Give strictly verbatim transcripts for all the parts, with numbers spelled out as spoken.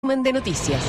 De noticias.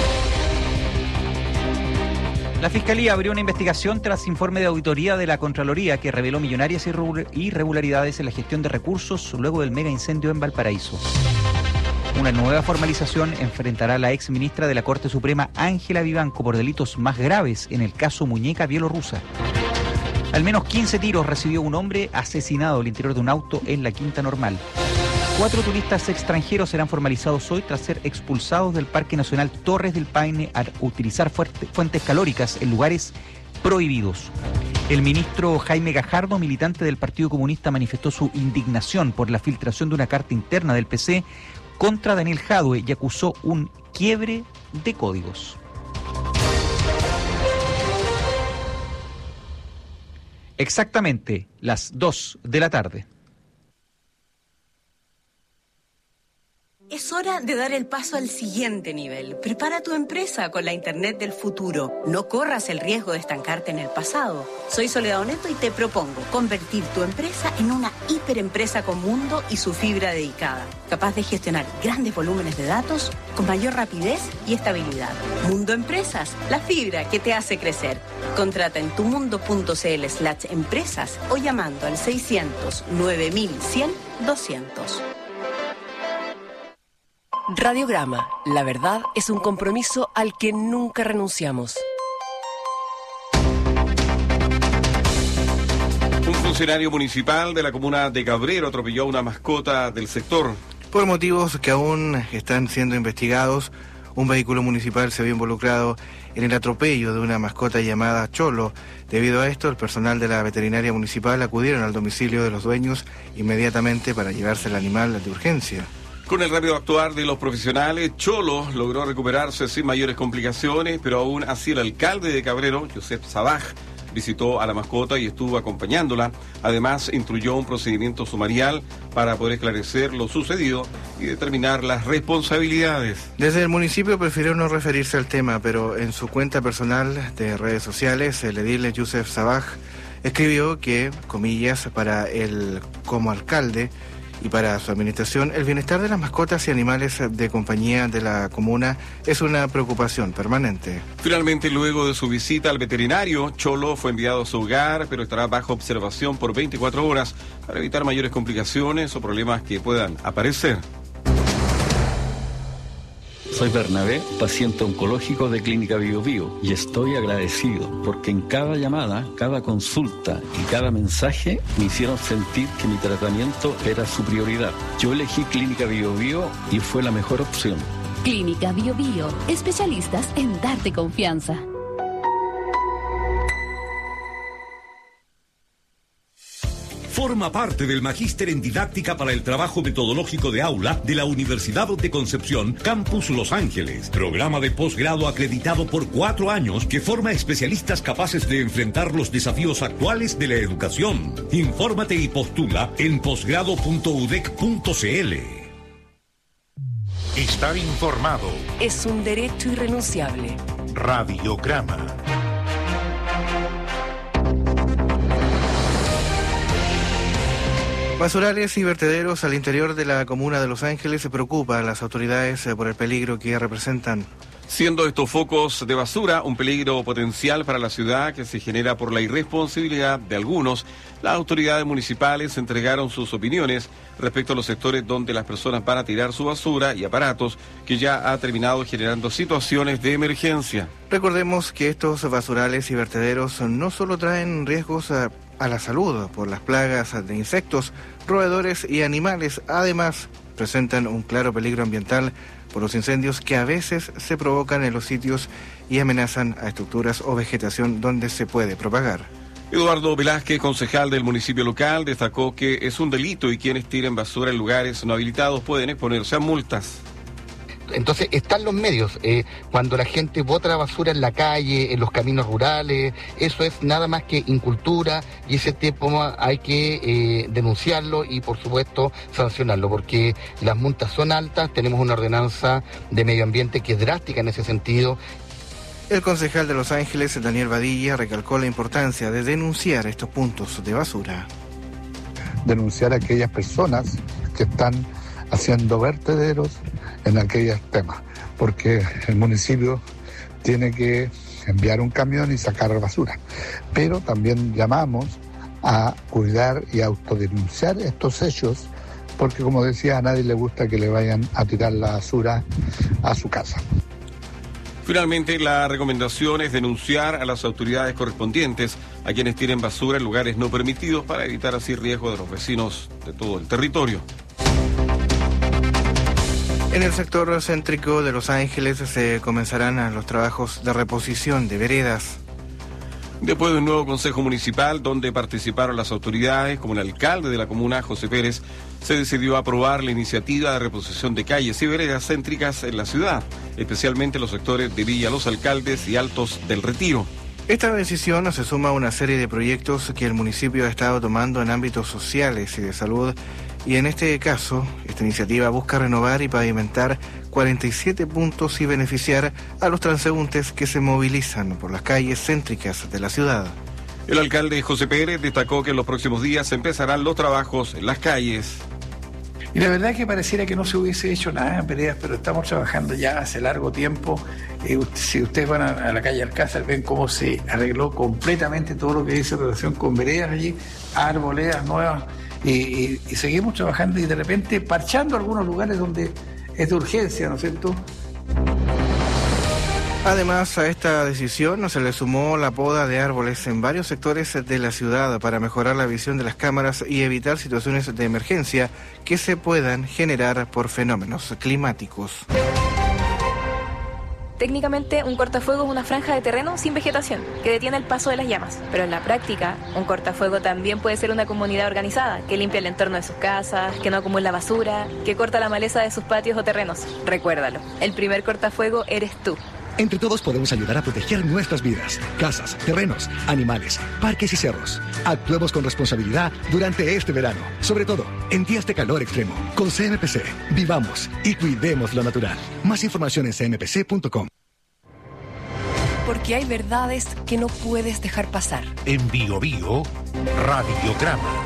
La Fiscalía abrió una investigación tras informe de auditoría de la Contraloría que reveló millonarias irregularidades en la gestión de recursos luego del mega incendio en Valparaíso. Una nueva formalización enfrentará a la ex ministra de la Corte Suprema, Ángela Vivanco, por delitos más graves en el caso Muñeca bielorrusa. Al menos quince tiros recibió un hombre asesinado al interior de un auto en la Quinta Normal. Cuatro turistas extranjeros serán formalizados hoy tras ser expulsados del Parque Nacional Torres del Paine al utilizar fuerte, fuentes calóricas en lugares prohibidos. El ministro Jaime Gajardo, militante del Partido Comunista, manifestó su indignación por la filtración de una carta interna del P C contra Daniel Jadue y acusó un quiebre de códigos. Exactamente las dos de la tarde. Es hora de dar el paso al siguiente nivel. Prepara tu empresa con la Internet del futuro. No corras el riesgo de estancarte en el pasado. Soy Soledad Oneto y te propongo convertir tu empresa en una hiperempresa con Mundo y su fibra dedicada, capaz de gestionar grandes volúmenes de datos con mayor rapidez y estabilidad. Mundo Empresas, la fibra que te hace crecer. Contrata en tumundo.cl slash empresas o llamando al seiscientos nueve mil cien doscientos. Radiograma, la verdad es un compromiso al que nunca renunciamos. Un funcionario municipal de la comuna de Cabrero atropelló a una mascota del sector. Por motivos que aún están siendo investigados, un vehículo municipal se vio involucrado en el atropello de una mascota llamada Cholo. Debido a esto, el personal de la veterinaria municipal acudieron al domicilio de los dueños inmediatamente para llevarse el animal de urgencia. Con el rápido actuar de los profesionales, Cholo logró recuperarse sin mayores complicaciones, pero aún así el alcalde de Cabrero, Josep Sabaj, visitó a la mascota y estuvo acompañándola. Además, instruyó un procedimiento sumarial para poder esclarecer lo sucedido y determinar las responsabilidades. Desde el municipio prefirió no referirse al tema, pero en su cuenta personal de redes sociales, el edil Josep Sabaj escribió que, comillas, para él como alcalde y para su administración, el bienestar de las mascotas y animales de compañía de la comuna es una preocupación permanente. Finalmente, luego de su visita al veterinario, Cholo fue enviado a su hogar, pero estará bajo observación por veinticuatro horas para evitar mayores complicaciones o problemas que puedan aparecer. Soy Bernabé, paciente oncológico de Clínica Bio Bio, y estoy agradecido porque en cada llamada, cada consulta y cada mensaje me hicieron sentir que mi tratamiento era su prioridad. Yo elegí Clínica Bio Bio y fue la mejor opción. Clínica Bio Bio, especialistas en darte confianza. Forma parte del Magíster en Didáctica para el Trabajo Metodológico de Aula de la Universidad de Concepción, Campus Los Ángeles. Programa de posgrado acreditado por cuatro años que forma especialistas capaces de enfrentar los desafíos actuales de la educación. Infórmate y postula en posgrado punto u d e c punto c l. Estar informado es un derecho irrenunciable. Radiograma. Basurales y vertederos al interior de la comuna de Los Ángeles se preocupan a las autoridades por el peligro que representan. Siendo estos focos de basura un peligro potencial para la ciudad que se genera por la irresponsabilidad de algunos, las autoridades municipales entregaron sus opiniones respecto a los sectores donde las personas van a tirar su basura y aparatos, que ya ha terminado generando situaciones de emergencia. Recordemos que estos basurales y vertederos no solo traen riesgos a, a la salud por las plagas de insectos, roedores y animales, además presentan un claro peligro ambiental por los incendios que a veces se provocan en los sitios y amenazan a estructuras o vegetación donde se puede propagar. Eduardo Velázquez, concejal del municipio local, destacó que es un delito y quienes tiren basura en lugares no habilitados pueden exponerse a multas. Entonces están los medios, eh, cuando la gente bota la basura en la calle, en los caminos rurales, eso es nada más que incultura y ese tema hay que eh, denunciarlo y por supuesto sancionarlo, porque las multas son altas, tenemos una ordenanza de medio ambiente que es drástica en ese sentido. El concejal de Los Ángeles, Daniel Badilla, recalcó la importancia de denunciar estos puntos de basura. Denunciar a aquellas personas que están haciendo vertederos en aquellos temas. porque el municipio tiene que enviar un camión y sacar basura. Pero también llamamos a cuidar y autodenunciar estos hechos, porque como decía, a nadie le gusta que le vayan a tirar la basura a su casa. Finalmente, la recomendación es denunciar a las autoridades correspondientes a quienes tienen basura en lugares no permitidos para evitar así riesgo de los vecinos de todo el territorio. En el sector céntrico de Los Ángeles se comenzarán los trabajos de reposición de veredas. Después de un nuevo consejo municipal donde participaron las autoridades, como el alcalde de la comuna, José Pérez, se decidió aprobar la iniciativa de reposición de calles y veredas céntricas en la ciudad, especialmente en los sectores de Villa Los Alcaldes y Altos del Retiro. Esta decisión se suma a una serie de proyectos que el municipio ha estado tomando en ámbitos sociales y de salud, y en este caso, esta iniciativa busca renovar y pavimentar cuarenta y siete puntos y beneficiar a los transeúntes que se movilizan por las calles céntricas de la ciudad. El alcalde José Pérez destacó que en los próximos días empezarán los trabajos en las calles. Y la verdad es que pareciera que no se hubiese hecho nada en veredas, pero estamos trabajando ya hace largo tiempo. Eh, usted, si ustedes van a, a la calle Alcázar, ven cómo se arregló completamente todo lo que dice en relación con veredas allí, arboledas nuevas, y, y, y seguimos trabajando y de repente parchando algunos lugares donde es de urgencia, ¿no es cierto? Además, a esta decisión se le sumó la poda de árboles en varios sectores de la ciudad para mejorar la visión de las cámaras y evitar situaciones de emergencia que se puedan generar por fenómenos climáticos. Técnicamente, un cortafuego es una franja de terreno sin vegetación que detiene el paso de las llamas. Pero en la práctica, un cortafuego también puede ser una comunidad organizada que limpia el entorno de sus casas, que no acumula basura, que corta la maleza de sus patios o terrenos. Recuérdalo, el primer cortafuego eres tú. Entre todos podemos ayudar a proteger nuestras vidas, casas, terrenos, animales, parques y cerros. Actuemos con responsabilidad durante este verano, sobre todo en días de calor extremo. Con C M P C, vivamos y cuidemos lo natural. Más información en c m p c punto com. Porque hay verdades que no puedes dejar pasar. En Bio Bio, Radiograma.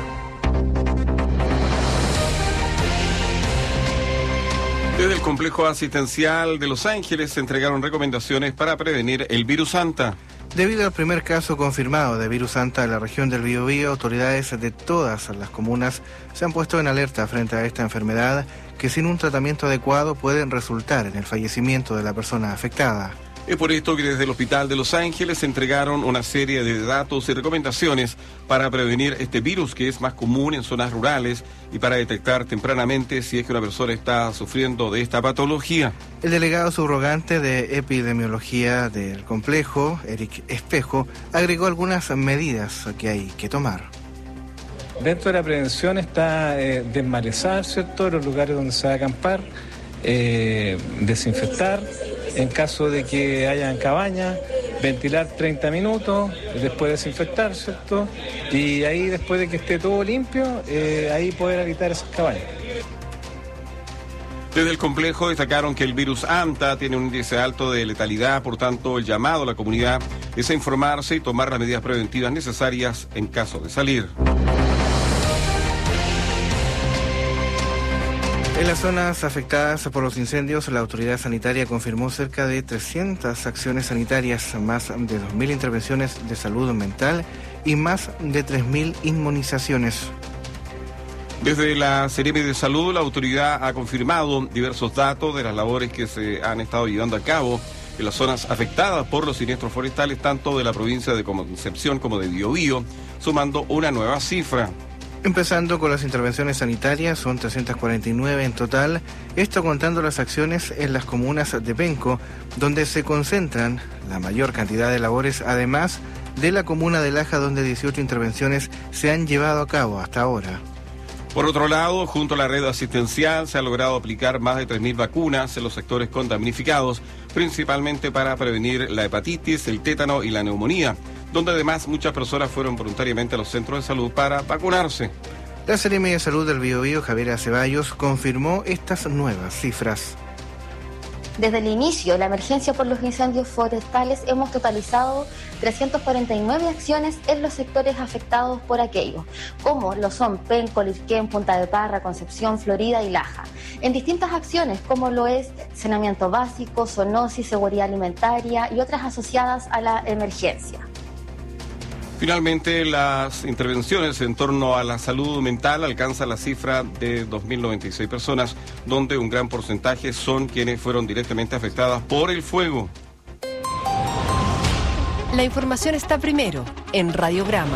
Desde el complejo asistencial de Los Ángeles se entregaron recomendaciones para prevenir el virus Anta. Debido al primer caso confirmado de virus Anta en la región del Biobío, autoridades de todas las comunas se han puesto en alerta frente a esta enfermedad que sin un tratamiento adecuado puede resultar en el fallecimiento de la persona afectada. Es por esto que desde el Hospital de Los Ángeles se entregaron una serie de datos y recomendaciones para prevenir este virus que es más común en zonas rurales y para detectar tempranamente si es que una persona está sufriendo de esta patología. El delegado subrogante de epidemiología del complejo, Eric Espejo, agregó algunas medidas que hay que tomar. Dentro de la prevención está eh, desmalezar, ¿cierto?, los lugares donde se va a acampar, eh, desinfectar. En caso de que hayan cabañas, ventilar treinta minutos, después desinfectar, ¿cierto? Y ahí, después de que esté todo limpio, eh, ahí poder habitar esas cabañas. Desde el complejo destacaron que el virus Anta tiene un índice alto de letalidad, por tanto el llamado a la comunidad es a informarse y tomar las medidas preventivas necesarias en caso de salir. En las zonas afectadas por los incendios, la autoridad sanitaria confirmó cerca de trescientas acciones sanitarias, más de dos mil intervenciones de salud mental y más de tres mil inmunizaciones. Desde la Seremi de Salud, la autoridad ha confirmado diversos datos de las labores que se han estado llevando a cabo en las zonas afectadas por los siniestros forestales, tanto de la provincia de Concepción como de Biobío, sumando una nueva cifra. Empezando con las intervenciones sanitarias, son trescientas cuarenta y nueve en total, esto contando las acciones en las comunas de Penco, donde se concentran la mayor cantidad de labores, además de la comuna de Laja, donde dieciocho intervenciones se han llevado a cabo hasta ahora. Por otro lado, junto a la red asistencial se ha logrado aplicar más de tres mil vacunas en los sectores contaminificados, principalmente para prevenir la hepatitis, el tétano y la neumonía, donde además muchas personas fueron voluntariamente a los centros de salud para vacunarse. La Seremi de Salud del Biobío, Javiera Ceballos, confirmó estas nuevas cifras. Desde el inicio de la emergencia por los incendios forestales hemos totalizado trescientas cuarenta y nueve acciones en los sectores afectados por aquello, como lo son Penco, Lirquén, Punta de Parra, Concepción, Florida y Laja. En distintas acciones como lo es saneamiento básico, zoonosis, seguridad alimentaria y otras asociadas a la emergencia. Finalmente, las intervenciones en torno a la salud mental alcanzan la cifra de dos mil noventa y seis personas, donde un gran porcentaje son quienes fueron directamente afectadas por el fuego. La información está primero en Radiograma.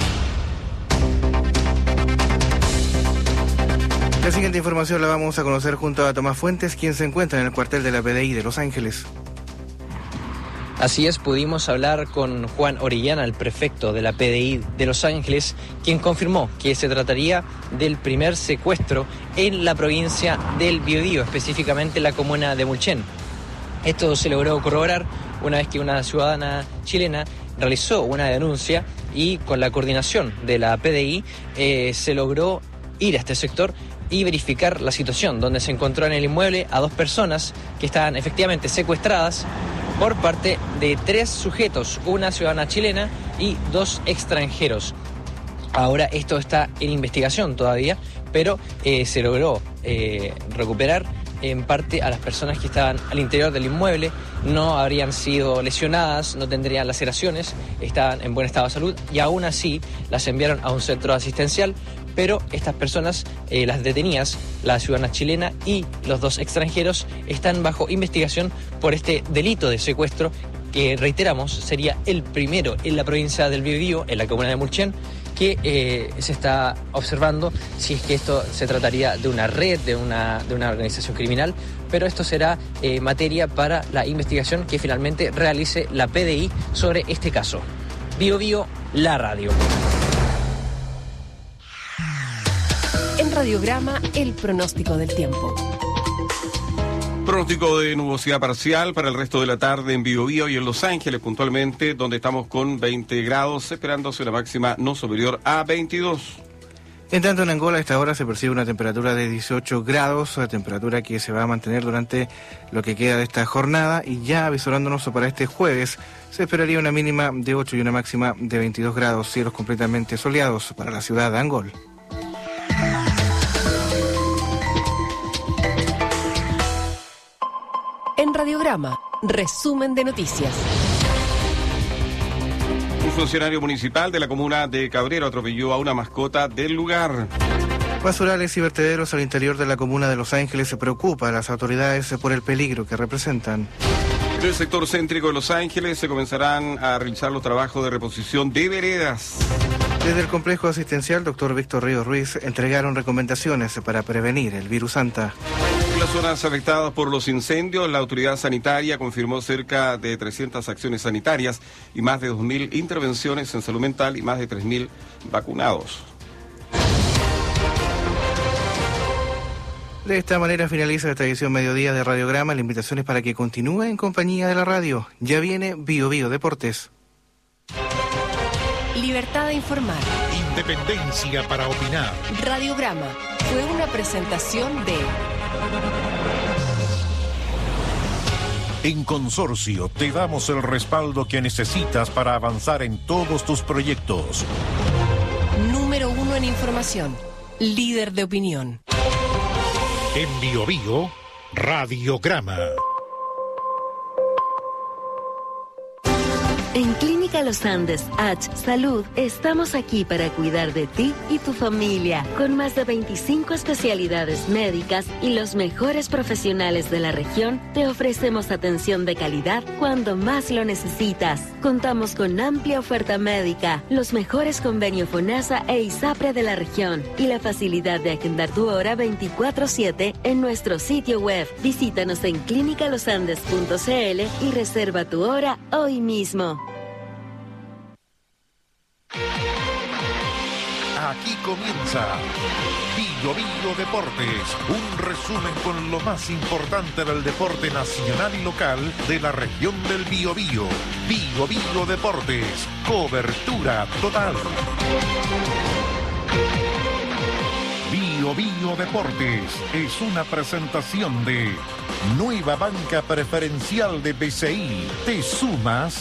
La siguiente información la vamos a conocer junto a Tomás Fuentes, quien se encuentra en el cuartel de la P D I de Los Ángeles. Así es, pudimos hablar con Juan Orellana, el prefecto de la P D I de Los Ángeles, quien confirmó que se trataría del primer secuestro en la provincia del Biobío, específicamente en la comuna de Mulchen. Esto se logró corroborar una vez que una ciudadana chilena realizó una denuncia y con la coordinación de la P D I eh, se logró ir a este sector y verificar la situación, donde se encontró en el inmueble a dos personas que estaban efectivamente secuestradas por parte de tres sujetos, una ciudadana chilena y dos extranjeros. Ahora esto está en investigación todavía, pero eh, se logró eh, recuperar en parte a las personas que estaban al interior del inmueble. No habrían sido lesionadas, no tendrían laceraciones, estaban en buen estado de salud y aún así las enviaron a un centro asistencial. Pero estas personas, eh, las detenidas, la ciudadana chilena y los dos extranjeros, están bajo investigación por este delito de secuestro que, reiteramos, sería el primero en la provincia del Biobío, en la comuna de Mulchen, que eh, se está observando si es que esto se trataría de una red, de una, de una organización criminal, pero esto será eh, materia para la investigación que finalmente realice la P D I sobre este caso. Biobío, la radio. En Radiograma, el pronóstico del tiempo. Pronóstico de nubosidad parcial para el resto de la tarde en Biobío y en Los Ángeles puntualmente, donde estamos con veinte grados, esperándose una máxima no superior a veintidós. En tanto, en Angola a esta hora se percibe una temperatura de dieciocho grados, la temperatura que se va a mantener durante lo que queda de esta jornada, y ya avisorándonos para este jueves se esperaría una mínima de ocho y una máxima de veintidós grados, cielos completamente soleados para la ciudad de Angol. En Radiograma, resumen de noticias. Un funcionario municipal de la comuna de Cabrero atropelló a una mascota del lugar. Basurales y vertederos al interior de la comuna de Los Ángeles se preocupa a las autoridades por el peligro que representan. En el sector céntrico de Los Ángeles se comenzarán a realizar los trabajos de reposición de veredas. Desde el complejo asistencial doctor Víctor Ríos Ruiz entregaron recomendaciones para prevenir el virus Santa. En las zonas afectadas por los incendios, la autoridad sanitaria confirmó cerca de trescientas acciones sanitarias y más de dos mil intervenciones en salud mental y más de tres mil vacunados. De esta manera finaliza esta edición mediodía de Radiograma. La invitación es para que continúe en compañía de la radio. Ya viene Bio Bio Deportes. Libertad de informar. Independencia para opinar. Radiograma fue una presentación de... En Consorcio te damos el respaldo que necesitas para avanzar en todos tus proyectos. Número uno en información. Líder de opinión. En Bio Bio, Radiograma. En Clínica Los Andes H Salud estamos aquí para cuidar de ti y tu familia, con más de veinticinco especialidades médicas y los mejores profesionales de la región. Te ofrecemos atención de calidad cuando más lo necesitas. Contamos con amplia oferta médica, los mejores convenios FONASA e ISAPRE de la región y la facilidad de agendar tu hora veinticuatro siete en nuestro sitio web. Visítanos en clínica los andes punto c l y reserva tu hora hoy mismo. Aquí comienza Bio Bio Deportes, un resumen con lo más importante del deporte nacional y local de la región del Biobío. Bio Bio Deportes, cobertura total. Bio Bio Bio Deportes es una presentación de Nueva Banca Preferencial de B C I. ¿Te sumas?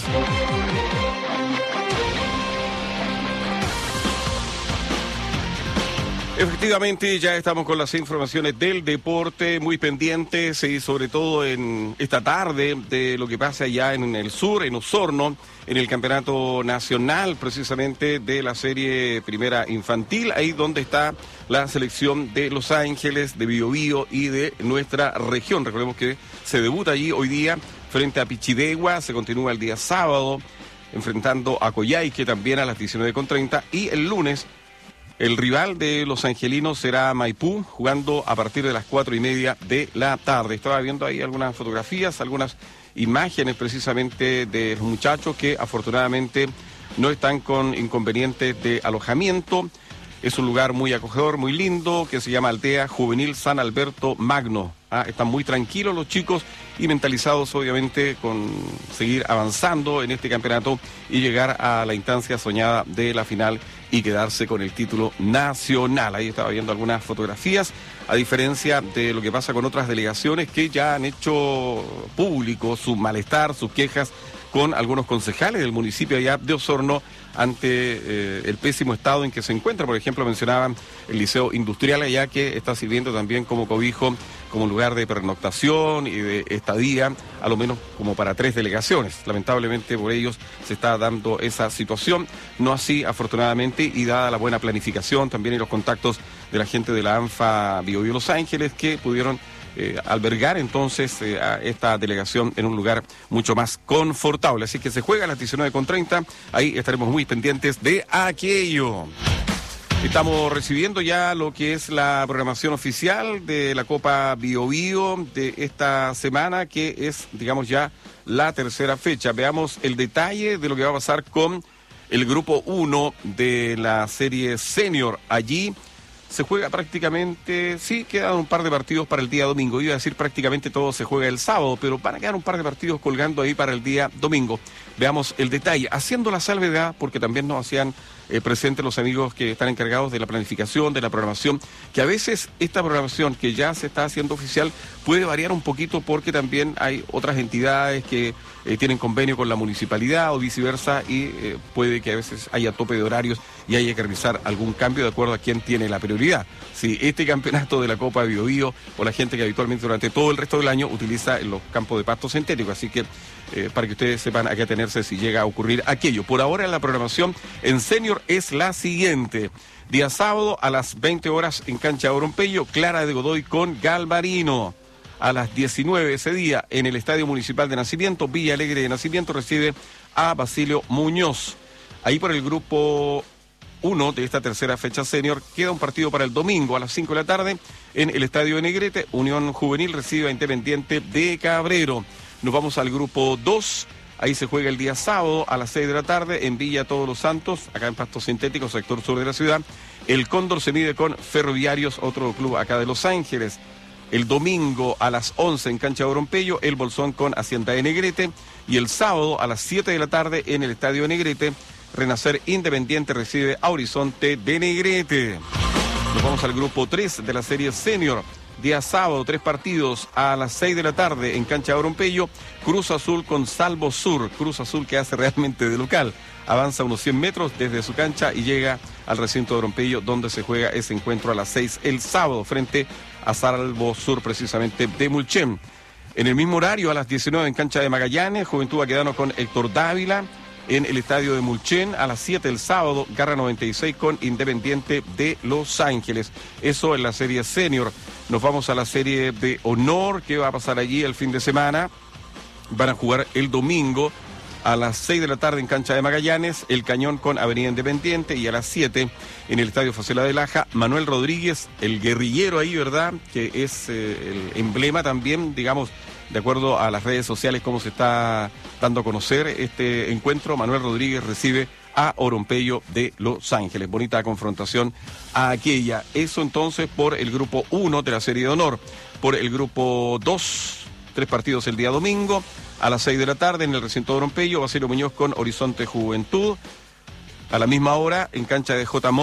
Efectivamente, ya estamos con las informaciones del deporte muy pendientes y sobre todo en esta tarde de lo que pasa allá en el sur, en Osorno, en el campeonato nacional precisamente de la serie primera infantil, ahí donde está la selección de Los Ángeles, de Biobío y de nuestra región. Recordemos que se debuta allí hoy día frente a Pichidegua, se continúa el día sábado enfrentando a Coyhaique también a las diecinueve con treinta y el lunes el rival de los angelinos será Maipú, jugando a partir de las cuatro y media de la tarde. Estaba viendo ahí algunas fotografías, algunas imágenes precisamente de los muchachos que afortunadamente no están con inconvenientes de alojamiento. Es un lugar muy acogedor, muy lindo, que se llama Aldea Juvenil San Alberto Magno. Ah, están muy tranquilos los chicos y mentalizados obviamente con seguir avanzando en este campeonato y llegar a la instancia soñada de la final y quedarse con el título nacional. Ahí estaba viendo algunas fotografías, a diferencia de lo que pasa con otras delegaciones que ya han hecho público su malestar, sus quejas con algunos concejales del municipio allá de Osorno ante eh, el pésimo estado en que se encuentra. Por ejemplo, mencionaban el Liceo Industrial allá, que está sirviendo también como cobijo, como lugar de pernoctación y de estadía, a lo menos como para tres delegaciones. Lamentablemente por ellos se está dando esa situación, no así afortunadamente, y dada la buena planificación también y los contactos de la gente de la ANFA Biobío Los Ángeles, que pudieron Eh, albergar entonces eh, a esta delegación en un lugar mucho más confortable. Así que se juega a las diecinueve con treinta, ahí estaremos muy pendientes de aquello. Estamos recibiendo ya lo que es la programación oficial de la Copa Biobío de esta semana, que es, digamos, ya la tercera fecha. Veamos el detalle de lo que va a pasar con el grupo uno de la serie senior. Allí se juega prácticamente, sí, quedan un par de partidos para el día domingo. Iba a decir prácticamente todo se juega el sábado, pero van a quedar un par de partidos colgando ahí para el día domingo. Veamos el detalle, haciendo la salvedad, porque también nos hacían eh, presentes los amigos que están encargados de la planificación, de la programación, que a veces esta programación que ya se está haciendo oficial puede variar un poquito porque también hay otras entidades que eh, tienen convenio con la municipalidad o viceversa y eh, puede que a veces haya tope de horarios y haya que realizar algún cambio de acuerdo a quién tiene la prioridad. Si este campeonato de la Copa Biobío o la gente que habitualmente durante todo el resto del año utiliza los campos de pasto sintético, así que eh, para que ustedes sepan a qué atenerse si llega a ocurrir aquello. Por ahora la programación en senior es la siguiente: día sábado a las veinte horas en cancha de Oronpello, Clara de Godoy con Galvarino. A las diecinueve ese día en el Estadio Municipal de Nacimiento, Villa Alegre de Nacimiento recibe a Basilio Muñoz. Ahí por el grupo uno de esta tercera fecha senior queda un partido para el domingo a las cinco de la tarde en el Estadio de Negrete. Unión Juvenil recibe a Independiente de Cabrero. Nos vamos al grupo dos. Ahí se juega el día sábado a las seis de la tarde en Villa Todos los Santos, acá en Pasto Sintético, sector sur de la ciudad. El Cóndor se mide con Ferroviarios, otro club acá de Los Ángeles. El domingo a las once en cancha de Oronpello, el Bolsón con Hacienda de Negrete. Y el sábado a las siete de la tarde en el Estadio de Negrete, Renacer Independiente recibe a Horizonte de Negrete. Nos vamos al grupo tres de la serie senior. Día sábado, tres partidos a las seis de la tarde en cancha de Oronpello. Cruz Azul con Salvo Sur. Cruz Azul que hace realmente de local. Avanza unos cien metros desde su cancha y llega al recinto de Oronpello, donde se juega ese encuentro a las seis el sábado frente a Salvo Sur, precisamente de Mulchen. En el mismo horario, a las diecinueve en cancha de Magallanes, Juventud Baquedano con Héctor Dávila. En el estadio de Mulchen, a las siete el sábado, Garra noventa y seis con Independiente de Los Ángeles. Eso en la serie senior. Nos vamos a la serie de honor, que va a pasar allí el fin de semana. Van a jugar el domingo a las seis de la tarde en cancha de Magallanes, El Cañón con Avenida Independiente, y a las siete en el estadio Facela de Laja, Manuel Rodríguez, el guerrillero ahí, ¿verdad? Que es eh, el emblema también, digamos, de acuerdo a las redes sociales, cómo se está dando a conocer este encuentro. Manuel Rodríguez recibe a Oronpello de Los Ángeles. Bonita confrontación a aquella. Eso entonces por el grupo uno de la serie de honor. Por el grupo dos, tres partidos el día domingo. A las seis de la tarde en el recinto de Oronpello, Basilio Muñoz con Horizonte Juventud. A la misma hora, en cancha de J. Mon,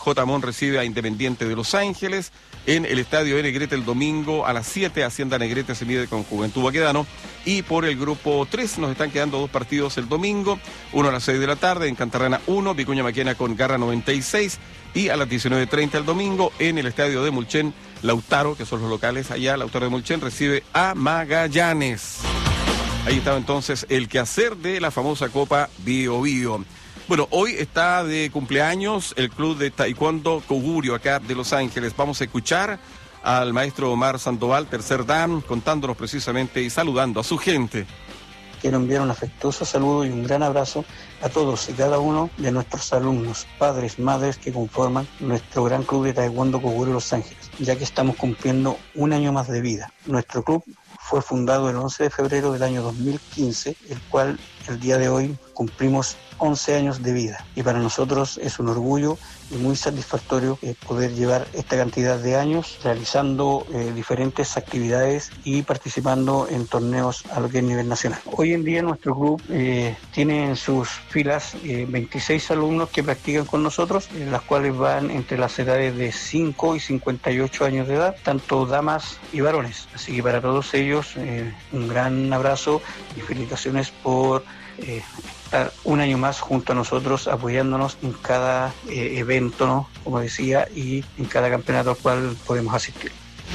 J. Mon recibe a Independiente de Los Ángeles. En el estadio de Negrete el domingo a las siete, Hacienda Negrete se mide con Juventud Baquedano. Y por el grupo tres nos están quedando dos partidos el domingo, uno a las seis de la tarde, en Cantarrana uno, Vicuña Maquena con Garra noventa y seis, y a las diecinueve treinta el domingo en el estadio de Mulchen, Lautaro, que son los locales allá, Lautaro de Mulchen recibe a Magallanes. Ahí estaba entonces el quehacer de la famosa Copa Bio Bio. Bueno, hoy está de cumpleaños el club de taekwondo Cogurio acá de Los Ángeles. Vamos a escuchar al maestro Omar Sandoval, tercer dan, contándonos precisamente y saludando a su gente. Quiero enviar un afectuoso saludo y un gran abrazo a todos y cada uno de nuestros alumnos, padres, madres que conforman nuestro gran club de taekwondo Cogurio Los Ángeles, ya que estamos cumpliendo un año más de vida. Nuestro club fue fundado el once de febrero del año dos mil quince, el cual el día de hoy cumplimos once años de vida. Y para nosotros es un orgullo y muy satisfactorio eh, poder llevar esta cantidad de años realizando eh, diferentes actividades y participando en torneos a lo que es nivel nacional. Hoy en día nuestro club eh, tiene en sus filas eh, veintiséis alumnos que practican con nosotros, en las cuales van entre las edades de cinco y cincuenta y ocho años de edad, tanto damas y varones. Así que para todos ellos eh, un gran abrazo y felicitaciones por Eh, estar un año más junto a nosotros apoyándonos en cada eh, evento, ¿no? Como decía, y en cada campeonato al cual podemos asistir.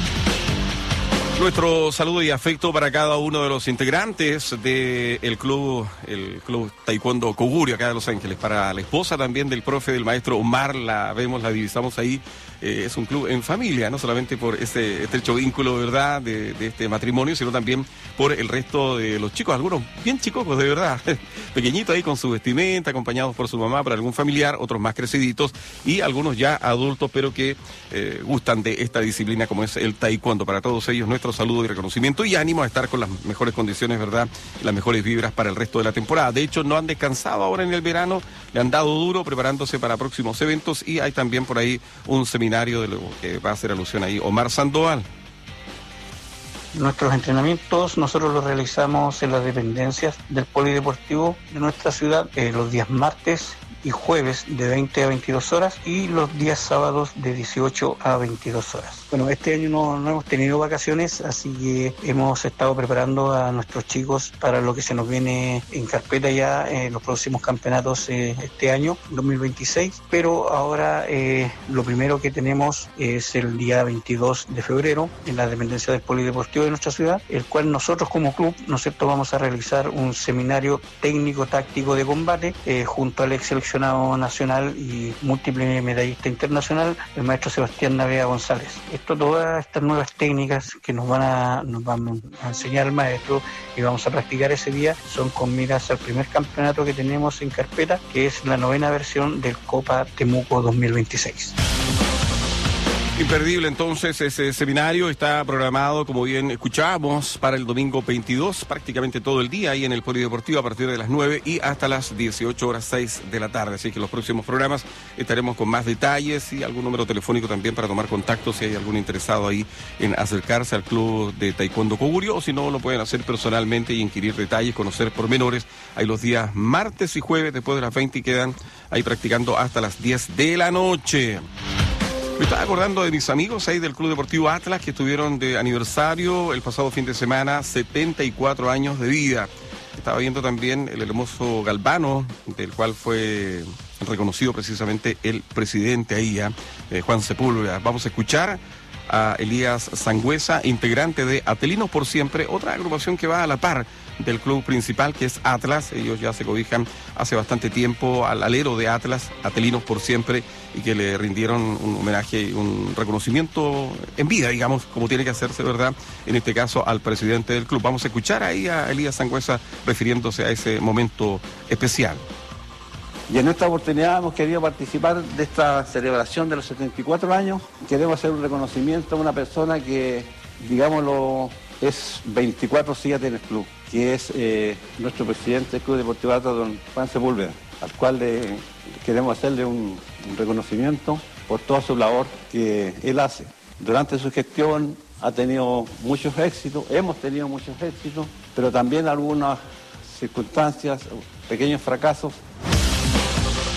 Nuestro saludo y afecto para cada uno de los integrantes del club, el club Taekwondo Cogurio acá de Los Ángeles. Para la esposa también del profe, del maestro Omar, la vemos, la divisamos ahí. Eh, es un club en familia, no solamente por ese estrecho vínculo, ¿verdad?, de, de este matrimonio, sino también por el resto de los chicos, algunos bien chicos, de verdad, pequeñitos ahí con su vestimenta, acompañados por su mamá, por algún familiar, otros más creciditos y algunos ya adultos, pero que eh, gustan de esta disciplina como es el taekwondo. Para todos ellos, nuestro saludo y reconocimiento y ánimo a estar con las mejores condiciones, ¿verdad?, las mejores vibras para el resto de la temporada. De hecho, no han descansado ahora en el verano, le han dado duro preparándose para próximos eventos y hay también por ahí un seminario de lo que va a hacer alusión ahí Omar Sandoval. Nuestros entrenamientos nosotros los realizamos en las dependencias del polideportivo de nuestra ciudad eh, los días martes y jueves de veinte a veintidós horas y los días sábados de dieciocho a veintidós horas. Bueno, este año no, no hemos tenido vacaciones, así que hemos estado preparando a nuestros chicos para lo que se nos viene en carpeta ya en los próximos campeonatos eh, este año, dos mil veintiséis, pero ahora eh, lo primero que tenemos es el día veintidós de febrero en la dependencia del polideportivo de nuestra ciudad, el cual nosotros como club, ¿no es cierto?, vamos a realizar un seminario técnico-táctico de combate eh, junto al ex seleccionado nacional y múltiple medallista internacional, el maestro Sebastián Navea González. Esto, todas estas nuevas técnicas que nos van a, nos van a enseñar el maestro y vamos a practicar ese día son con miras al primer campeonato que tenemos en carpeta, que es la novena versión del Copa Temuco dos mil veintiséis. Imperdible entonces ese seminario, está programado, como bien escuchábamos, para el domingo veintidós, prácticamente todo el día ahí en el Polideportivo a partir de las nueve y hasta las dieciocho horas seis de la tarde. Así que en los próximos programas estaremos con más detalles y algún número telefónico también para tomar contacto si hay algún interesado ahí en acercarse al club de Taekwondo Cogurio, o si no, lo pueden hacer personalmente y inquirir detalles, conocer pormenores. Hay los días martes y jueves después de las veinte y quedan ahí practicando hasta las diez de la noche. Me estaba acordando de mis amigos ahí del Club Deportivo Atlas que estuvieron de aniversario el pasado fin de semana, setenta y cuatro años de vida. Estaba viendo también el hermoso Galvano, del cual fue reconocido precisamente el presidente ahí, ¿eh? eh, Juan Sepúlveda. Vamos a escuchar a Elías Sangüesa, integrante de Atelinos por Siempre, otra agrupación que va a la par del club principal, que es Atlas. Ellos ya se cobijan hace bastante tiempo al alero de Atlas, Atelinos por Siempre, y que le rindieron un homenaje y un reconocimiento en vida, digamos, como tiene que hacerse, ¿verdad?, en este caso al presidente del club. Vamos a escuchar ahí a Elías Sangüesa refiriéndose a ese momento especial. Y en esta oportunidad hemos querido participar de esta celebración de los setenta y cuatro años. Queremos hacer un reconocimiento a una persona que, digámoslo, es veinticuatro siete en el club, que es eh, nuestro presidente del Club Deportivo Atlas, don Juan Sepúlveda, al cual le, queremos hacerle un, un reconocimiento por toda su labor que él hace. Durante su gestión ha tenido muchos éxitos, hemos tenido muchos éxitos, pero también algunas circunstancias, pequeños fracasos.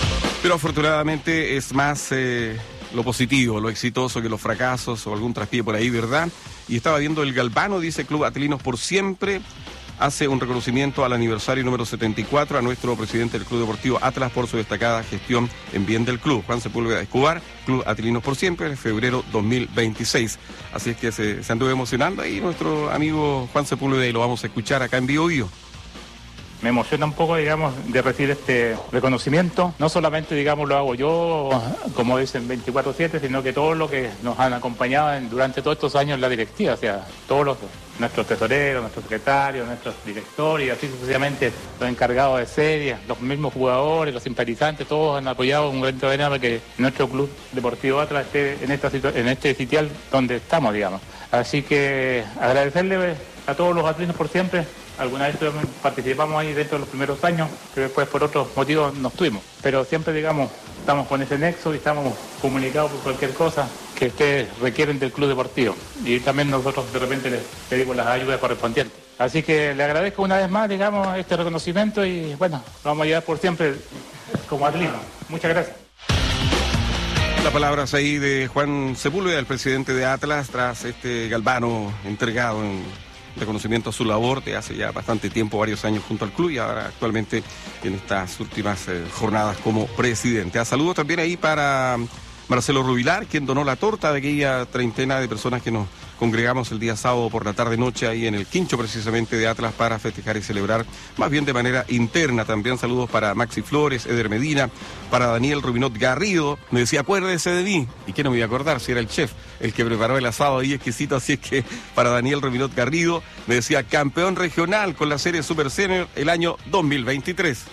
Pero afortunadamente es más eh, lo positivo, lo exitoso que los fracasos o algún traspié por ahí, ¿verdad? Y estaba viendo el Galvano, dice Club Atelinos por siempre, hace un reconocimiento al aniversario número setenta y cuatro a nuestro presidente del Club Deportivo Atlas por su destacada gestión en bien del club. Juan Sepúlveda Escobar, Club Atelinos por siempre, en febrero dos mil veintiséis. Así es que se, se anduvo emocionando ahí nuestro amigo Juan Sepúlveda y lo vamos a escuchar acá en Bio Bio. Me emociona un poco, digamos, de recibir este reconocimiento. No solamente, digamos, lo hago yo, como dicen, veinticuatro siete, sino que todos los que nos han acompañado en, durante todos estos años en la directiva, o sea, todos los, nuestros tesoreros, nuestros secretarios, nuestros directores, y así sucesivamente, los encargados de series, los mismos jugadores, los simpatizantes, todos han apoyado un gran trabajo para que nuestro Club Deportivo Atlas esté en, esta situ- en este sitial donde estamos, digamos. Así que agradecerle a todos los atletas por siempre. Alguna vez participamos ahí dentro de los primeros años, que después por otros motivos no estuvimos. Pero siempre, digamos, estamos con ese nexo y estamos comunicados por cualquier cosa que ustedes requieren del club deportivo. Y también nosotros de repente les pedimos las ayudas correspondientes. Así que le agradezco una vez más, digamos, este reconocimiento y bueno, lo vamos a llevar por siempre como atleta. Muchas gracias. Las palabras ahí de Juan Sepúlveda, el presidente de Atlas, tras este Galvano entregado en reconocimiento a su labor de hace ya bastante tiempo, varios años junto al club y ahora actualmente en estas últimas eh, jornadas como presidente. A saludos también ahí para Marcelo Rubilar, quien donó la torta de aquella treintena de personas que nos congregamos el día sábado por la tarde-noche ahí en el quincho precisamente de Atlas para festejar y celebrar más bien de manera interna. También saludos para Maxi Flores, Eder Medina, para Daniel Rubinot Garrido. Me decía, acuérdese de mí. ¿Y qué no me iba a acordar? Si era el chef el que preparó el asado ahí exquisito. Así es que para Daniel Rubinot Garrido me decía, campeón regional con la serie Super Senior el año dos mil veintitrés.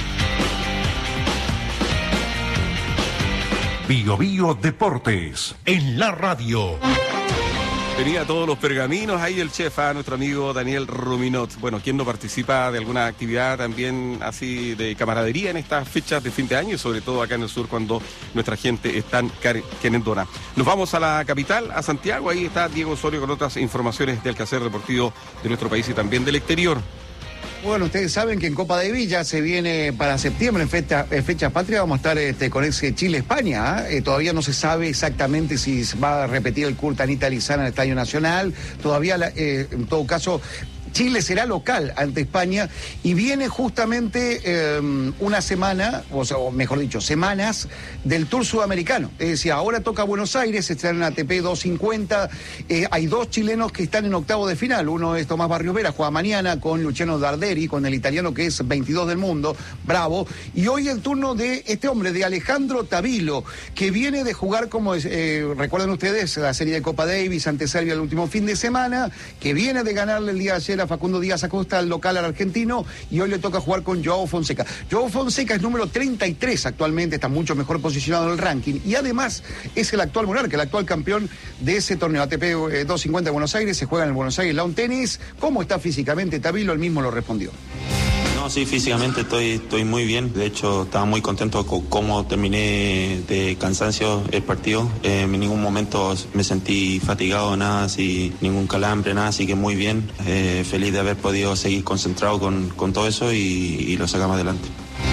Bio Bio Deportes en la radio. Tenía todos los pergaminos ahí el chef, a nuestro amigo Daniel Ruminot. Bueno, ¿quién no participa de alguna actividad también así de camaradería en estas fechas de fin de año y sobre todo acá en el sur cuando nuestra gente es tan querendona? Nos vamos a la capital, a Santiago. Ahí está Diego Osorio con otras informaciones del quehacer deportivo de nuestro país y también del exterior. Bueno, ustedes saben que en Copa de Villa se viene para septiembre, en fecha, en fecha patria, vamos a estar este, con ese Chile-España. ¿eh? Eh, todavía no se sabe exactamente si va a repetir el Kurt Anita Lizana en el Estadio Nacional. Todavía, eh, en todo caso, Chile será local ante España y viene justamente eh, una semana, o, sea, o mejor dicho, semanas del Tour Sudamericano. Es decir, ahora toca Buenos Aires, están en A T P doscientos cincuenta. Eh, hay dos chilenos que están en octavo de final. Uno es Tomás Barrios Vera, juega mañana con Luciano Darderi, con el italiano que es veintidós del mundo, bravo. Y hoy el turno de este hombre, de Alejandro Tavilo, que viene de jugar, como eh, recuerdan ustedes, la serie de Copa Davis ante Serbia el último fin de semana, que viene de ganarle el día de ayer a Facundo Díaz Acosta, el local al argentino, y hoy le toca jugar con Joao Fonseca. Joao Fonseca es número treinta y tres actualmente, está mucho mejor posicionado en el ranking, y además es el actual monarca, el actual campeón de ese torneo A T P eh, doscientos cincuenta de Buenos Aires. Se juega en el Buenos Aires Lawn Tennis. ¿Cómo está físicamente Tavilo? Él mismo lo respondió. No, sí, físicamente estoy, estoy muy bien. De hecho, estaba muy contento con cómo terminé de cansancio el partido. Eh, en ningún momento me sentí fatigado, nada, así, ningún calambre, nada, así que muy bien. Eh, feliz de haber podido seguir concentrado con, con todo eso y, y lo sacamos adelante.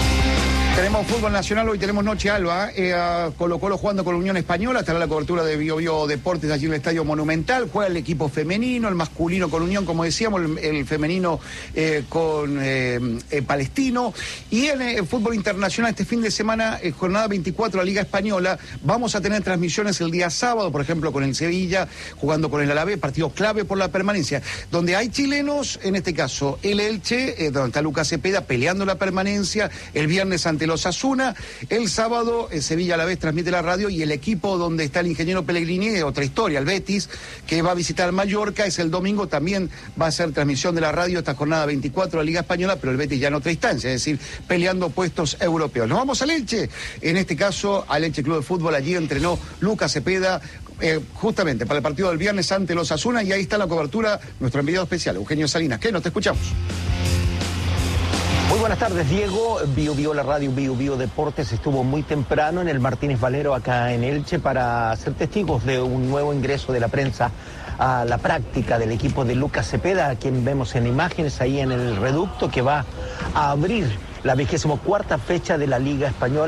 Tenemos fútbol nacional, hoy tenemos Noche Alba, eh, a Colo Colo jugando con la Unión Española, estará la cobertura de Bio Bio Deportes allí en el Estadio Monumental, juega el equipo femenino, el masculino con Unión, como decíamos, el, el femenino eh, con eh, eh, Palestino, y en el eh, fútbol internacional este fin de semana, eh, jornada veinticuatro, la Liga Española, vamos a tener transmisiones el día sábado, por ejemplo, con el Sevilla, jugando con el Alavés, partido clave por la permanencia, donde hay chilenos, en este caso, el Elche, eh, donde está Lucas Cepeda peleando la permanencia, el viernes ante los Osasuna, el sábado eh, Sevilla a la vez transmite la radio y el equipo donde está el ingeniero Pellegrini, otra historia, el Betis, que va a visitar Mallorca, es el domingo, también va a ser transmisión de la radio esta jornada veinticuatro de la Liga Española, pero el Betis ya en otra instancia, es decir, peleando puestos europeos. Nos vamos al Elche, en este caso al Elche Club de Fútbol, allí entrenó Lucas Cepeda, eh, justamente para el partido del viernes ante los Osasuna, y ahí está la cobertura, nuestro enviado especial, Eugenio Salinas. ¿Qué? Nos te escuchamos. Muy buenas tardes, Diego. Bio Bio, la radio Bio Bio Deportes estuvo muy temprano en el Martínez Valero acá en Elche para ser testigos de un nuevo ingreso de la prensa a la práctica del equipo de Lucas Cepeda, a quien vemos en imágenes ahí en el reducto, que va a abrir la vigésimo cuarta fecha de la Liga Española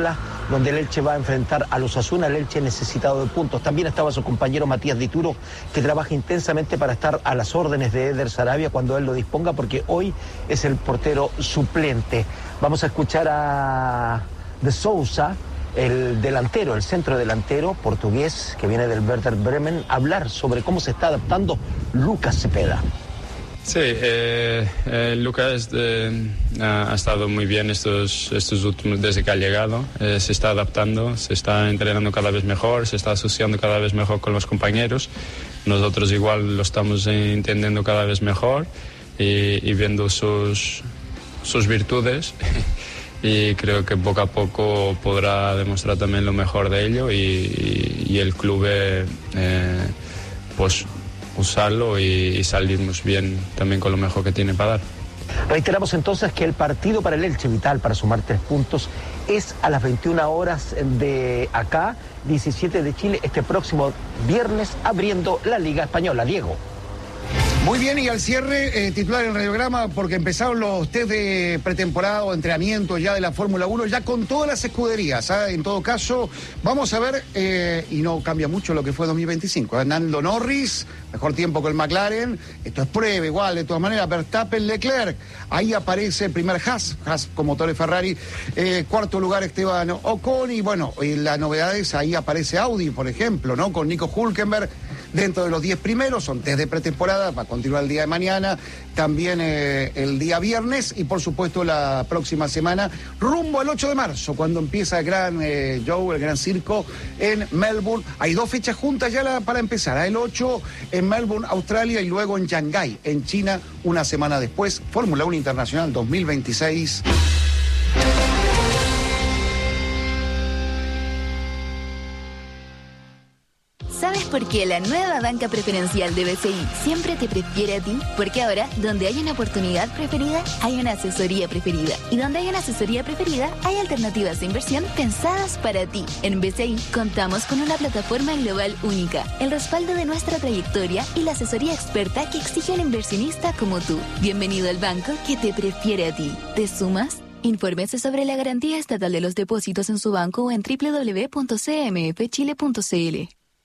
donde el Elche va a enfrentar a los Osasuna. El Elche necesitado de puntos. También estaba su compañero Matías Dituro, que trabaja intensamente para estar a las órdenes de Eder Sarabia cuando él lo disponga, porque hoy es el portero suplente. Vamos a escuchar a De Sousa, el delantero, el centro delantero portugués que viene del Werder Bremen, hablar sobre cómo se está adaptando Lucas Cepeda. Sí, eh, eh, Lucas eh, ha estado muy bien estos, estos últimos, desde que ha llegado, eh, se está adaptando, se está entrenando cada vez mejor, se está asociando cada vez mejor con los compañeros. Nosotros igual lo estamos entendiendo cada vez mejor y, y viendo sus, sus virtudes. Y creo que poco a poco podrá demostrar también lo mejor de ello y, y, y el club eh, pues usarlo y, y salirnos bien también con lo mejor que tiene para dar. Reiteramos entonces que el partido para el Elche, vital para sumar tres puntos, es a las veintiuna horas de acá, diecisiete de Chile, este próximo viernes, abriendo la Liga Española. Diego. Muy bien, y al cierre, eh, titular en Radiograma, porque empezaron los test de pretemporada o entrenamiento ya de la Fórmula uno, ya con todas las escuderías. ¿eh? En todo caso, vamos a ver, eh, y no cambia mucho lo que fue dos mil veinticinco. ¿eh? Nando Norris, mejor tiempo que el McLaren, esto es prueba igual, de todas maneras, Verstappen, Leclerc, ahí aparece el primer Haas, Haas con motores Ferrari, eh, cuarto lugar Esteban Ocon, y bueno, y la novedad es, ahí aparece Audi, por ejemplo, ¿no? Con Nico Hülkenberg, dentro de los diez primeros, son test de pretemporada, va a continuar el día de mañana, también eh, el día viernes y por supuesto la próxima semana, rumbo al ocho de marzo, cuando empieza el gran eh, show, el gran circo en Melbourne. Hay dos fechas juntas ya la, para empezar, ¿eh? El ocho en Melbourne, Australia, y luego en Shanghái, en China, una semana después, Fórmula uno Internacional dos mil veintiséis. ¿Sabes por qué la nueva banca preferencial de B C I siempre te prefiere a ti? Porque ahora, donde hay una oportunidad preferida, hay una asesoría preferida. Y donde hay una asesoría preferida, hay alternativas de inversión pensadas para ti. En B C I contamos con una plataforma global única, el respaldo de nuestra trayectoria y la asesoría experta que exige un inversionista como tú. Bienvenido al banco que te prefiere a ti. ¿Te sumas? Infórmese sobre la garantía estatal de los depósitos en su banco o en doble u doble u doble u punto c m f chile punto c l.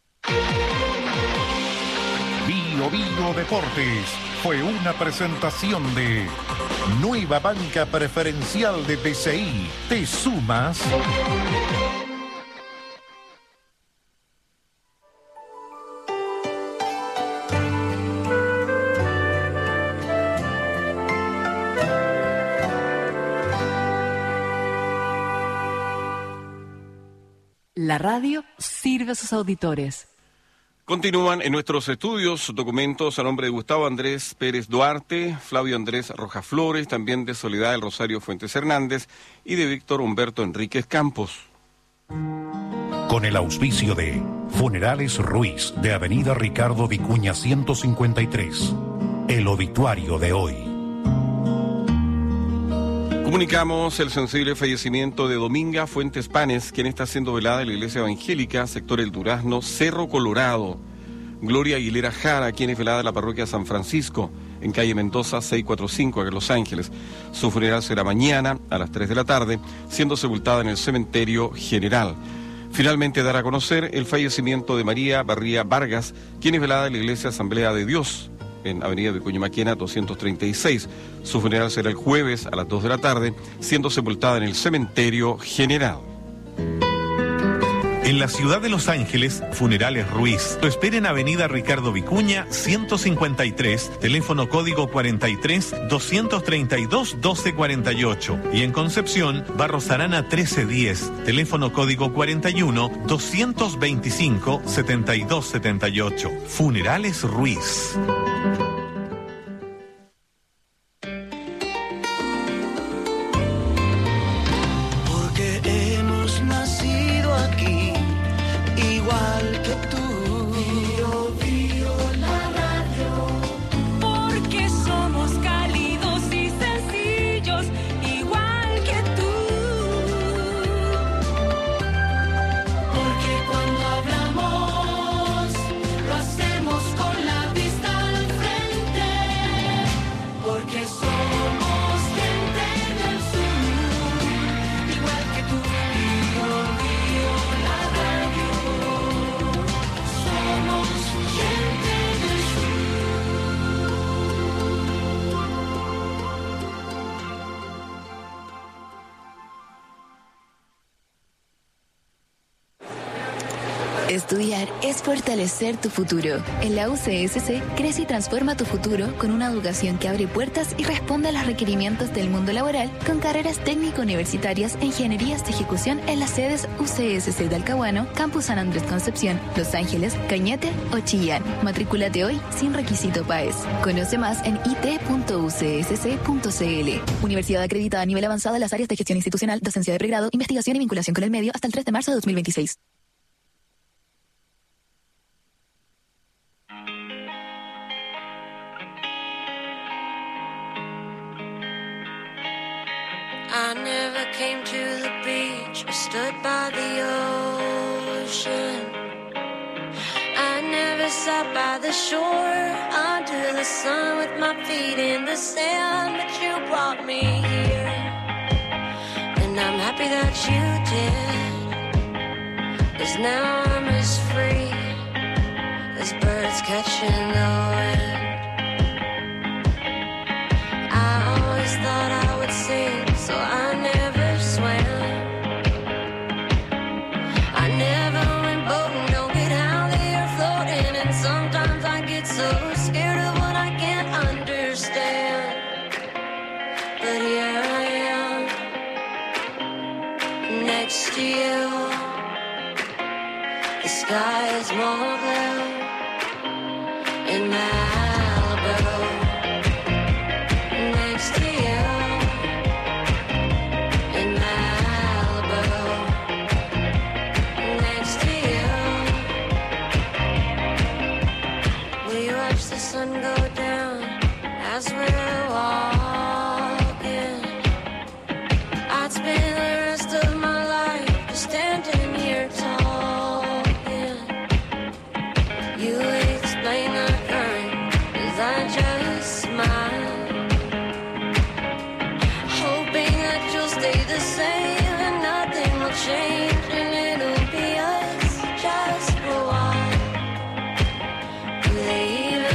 Bio Bio Deportes fue una presentación de Nueva Banca Preferencial de B C I. ¿Te sumas? La radio sirve a sus auditores. Continúan en nuestros estudios documentos a nombre de Gustavo Andrés Pérez Duarte, Flavio Andrés Rojas Flores, también de Soledad del Rosario Fuentes Hernández y de Víctor Humberto Enríquez Campos. Con el auspicio de Funerales Ruiz, de Avenida Ricardo Vicuña ciento cincuenta y tres. El obituario de hoy. Comunicamos el sensible fallecimiento de Dominga Fuentes Panes, quien está siendo velada en la Iglesia Evangélica, sector El Durazno, Cerro Colorado. Gloria Aguilera Jara, quien es velada en la parroquia San Francisco, en calle Mendoza seiscientos cuarenta y cinco, acá en Los Ángeles. Su funeral será mañana a las tres de la tarde, siendo sepultada en el cementerio general. Finalmente dará a conocer el fallecimiento de María Barría Vargas, quien es velada en la Iglesia Asamblea de Dios, en Avenida Vicuña Maquena doscientos treinta y seis. Su funeral será el jueves a las dos de la tarde, siendo sepultada en el cementerio general. En la ciudad de Los Ángeles, Funerales Ruiz. Lo espera en Avenida Ricardo Vicuña, ciento cincuenta y tres, teléfono código cuarenta y tres, doscientos treinta y dos, doce cuarenta y ocho. Y en Concepción, Barros Arana trece diez, teléfono código cuarenta y uno, doscientos veinticinco, setenta y dos setenta y ocho. Funerales Ruiz. Porque cuando hablamos, lo hacemos con la distancia. Estudiar es fortalecer tu futuro. En la U C S C, crece y transforma tu futuro con una educación que abre puertas y responde a los requerimientos del mundo laboral con carreras técnico-universitarias e ingenierías de ejecución en las sedes U C S C de Alcahuano, Campus San Andrés Concepción, Los Ángeles, Cañete o Chillán. Matrículate hoy sin requisito P A E S. Conoce más en i t punto u c s c punto c l. Universidad acreditada a nivel avanzado en las áreas de gestión institucional, docencia de pregrado, investigación y vinculación con el medio hasta el tres de marzo de dos mil veintiséis. I never came to the beach or stood by the ocean. I never sat by the shore under the sun with my feet in the sand, but you brought me here, and I'm happy that you did, 'cause now I'm as free as birds catching the wind. I always thought I would sing, so I never swam. I never went boating, don't get how they are floating, and sometimes I get so scared of what I can't understand. But here I am, next to you. The sky is more blue in Malibu. Next to you. Sun go down as we're walking. I'd spend the rest of my life just standing here talking. You explain the current as I just smile, hoping that you'll stay the same and nothing will change, and it'll be us just for a while. Do they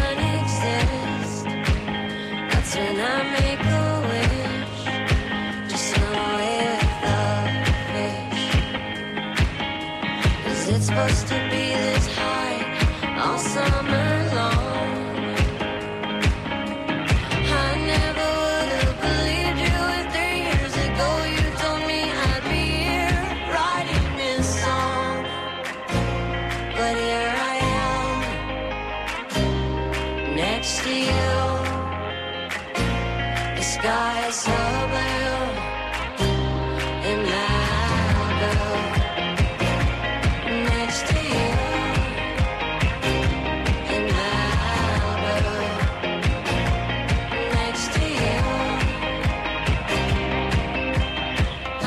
when I make a wish, just swim with the fish. Is it supposed to be this high all summer long? I never would have believed you if three years ago you told me I'd be here writing this song. But here I am, next to you. The sky is so blue in Malibu. Next to you in Malibu. Next to you. Ah,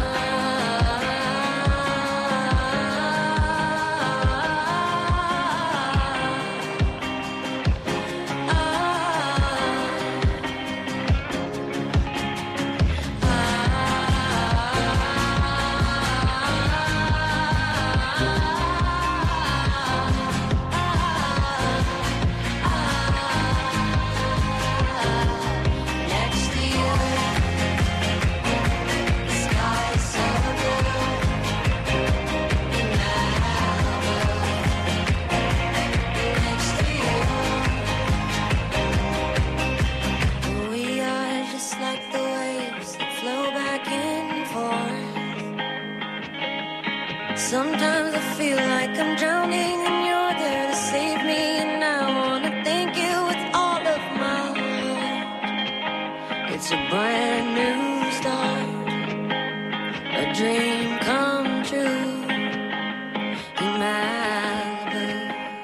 sometimes I feel like I'm drowning and you're there to save me, and I wanna thank you with all of my heart. It's a brand new start, a dream come true in Malibu.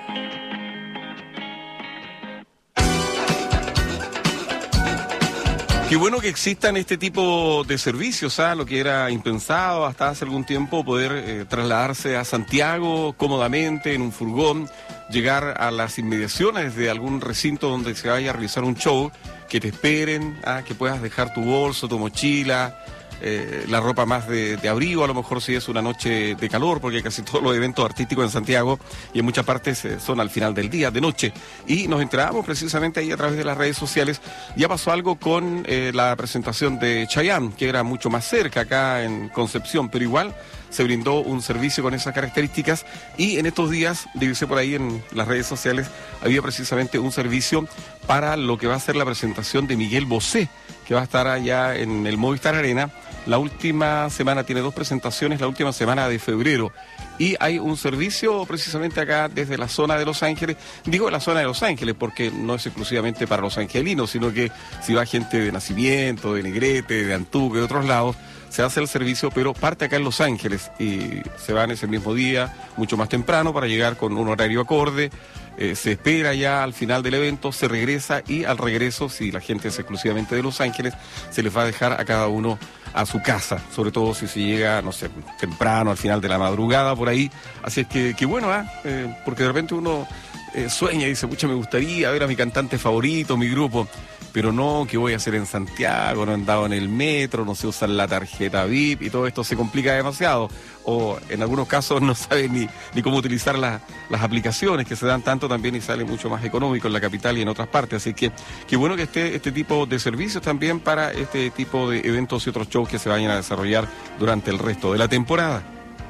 Qué bueno que existan este tipo de servicios, ¿ah? Lo que era impensado hasta hace algún tiempo, poder eh, trasladarse a Santiago cómodamente en un furgón, llegar a las inmediaciones de algún recinto donde se vaya a realizar un show, que te esperen, ¿ah? Que puedas dejar tu bolso, tu mochila, eh, la ropa más de, de abrigo, a lo mejor si es una noche de calor, porque casi todos los eventos artísticos en Santiago y en muchas partes eh, son al final del día, de noche. Y nos enterábamos precisamente ahí a través de las redes sociales. Ya pasó algo con eh, la presentación de Chayanne, que era mucho más cerca acá en Concepción, pero igual se brindó un servicio con esas características. Y en estos días, divisé por ahí en las redes sociales, había precisamente un servicio para lo que va a ser la presentación de Miguel Bosé, que va a estar allá en el Movistar Arena. La última semana tiene dos presentaciones, la última semana de febrero. Y hay un servicio precisamente acá desde la zona de Los Ángeles. Digo la zona de Los Ángeles porque no es exclusivamente para los angelinos, sino que si va gente de Nacimiento, de Negrete, de Antuque, de otros lados, se hace el servicio, pero parte acá en Los Ángeles y se va en ese mismo día, mucho más temprano, para llegar con un horario acorde. Eh, se espera ya al final del evento, se regresa y al regreso, si la gente es exclusivamente de Los Ángeles, se les va a dejar a cada uno a su casa, sobre todo si se llega, no sé, temprano, al final de la madrugada, por ahí. Así es que, que bueno, ¿eh? Eh, porque de repente uno eh, sueña y dice, pucha, me gustaría ver a mi cantante favorito, mi grupo, pero no, ¿qué voy a hacer en Santiago? No he andado en el metro, no sé usar la tarjeta V I P y todo esto se complica demasiado. O en algunos casos no sabe ni, ni cómo utilizar la, las aplicaciones que se dan tanto también y sale mucho más económico en la capital y en otras partes. Así que qué bueno que esté este tipo de servicios también para este tipo de eventos y otros shows que se vayan a desarrollar durante el resto de la temporada.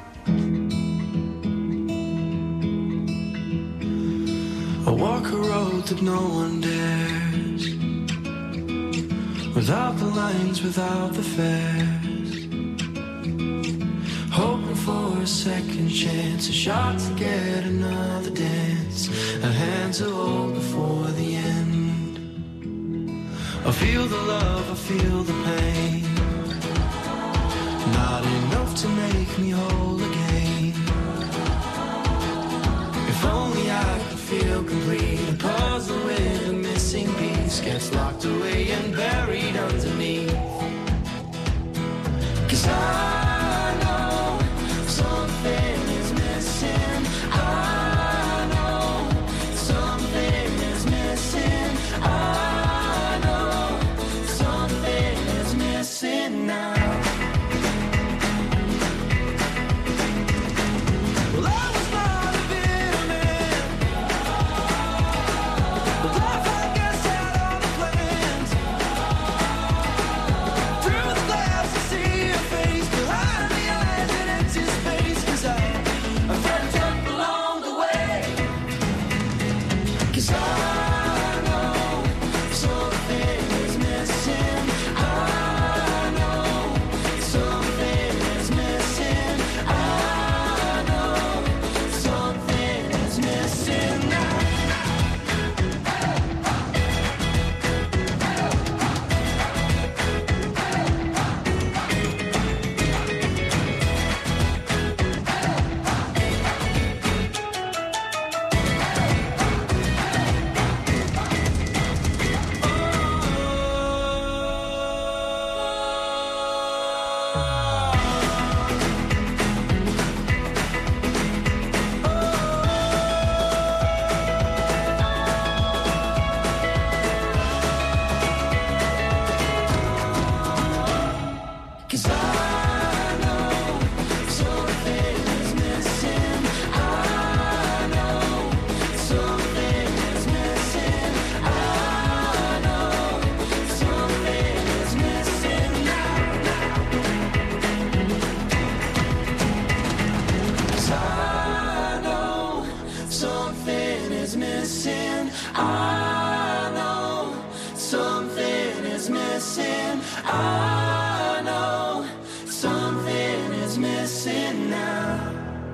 I walk a road that no one dares, without the lines, without the fares, hoping for a second chance, a shot to get another dance, a hand to hold before the end. I feel the love, I feel the pain, not enough to make me whole again. If only I could feel complete, a puzzle with a missing piece gets locked away and buried underneath. 'Cause I know something is missing, I know something is missing, I know something is missing now. Well, I was not a bitter man, but life I guess had other plans. Through the glass I see your face, behind the eyes an empty space. 'Cause I, I fucked up along the way. 'Cause I know something is missing, I know something is missing, I know something is missing now. Cause I know something is missing, I know something is missing, I know something is missing now. 'Cause I know something is missing, I know something is missing, I know something is missing now.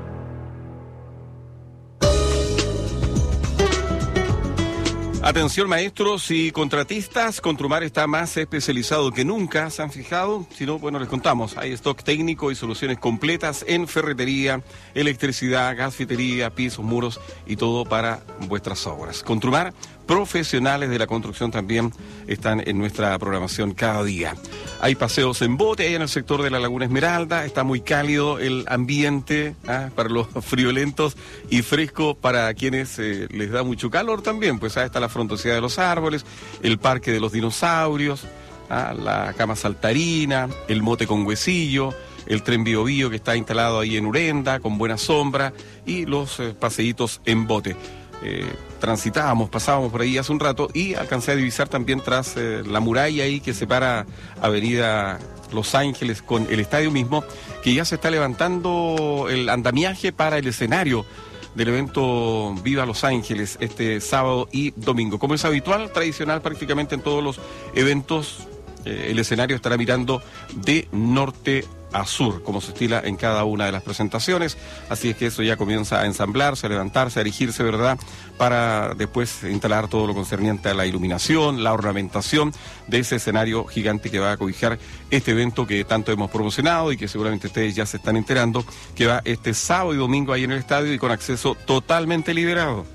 Atención maestros y contratistas, Contrumar está más especializado que nunca, ¿se han fijado? Si no, bueno, les contamos, hay stock técnico y soluciones completas en ferretería, electricidad, gasfitería, pisos, muros y todo para vuestras obras. Contrumar, profesionales de la construcción también están en nuestra programación cada día. Hay paseos en bote ahí en el sector de la Laguna Esmeralda, está muy cálido el ambiente, ¿ah? Para los friolentos y fresco para quienes eh, les da mucho calor también, pues ahí está la frondosidad de los árboles, el parque de los dinosaurios, ¿ah? La cama saltarina, el mote con huesillo, el tren Bío Bío que está instalado ahí en Urenda, con buena sombra, y los eh, paseitos en bote. Eh, transitábamos, pasábamos por ahí hace un rato y alcancé a divisar también tras eh, la muralla ahí que separa Avenida Los Ángeles con el estadio mismo, que ya se está levantando el andamiaje para el escenario del evento Viva Los Ángeles este sábado y domingo. Como es habitual, tradicional prácticamente en todos los eventos, eh, el escenario estará mirando de norte a sur, como se estila en cada una de las presentaciones, así es que eso ya comienza a ensamblarse, a levantarse, a erigirse, ¿verdad?, para después instalar todo lo concerniente a la iluminación, la ornamentación de ese escenario gigante que va a cobijar este evento que tanto hemos promocionado y que seguramente ustedes ya se están enterando, que va este sábado y domingo ahí en el estadio y con acceso totalmente liberado.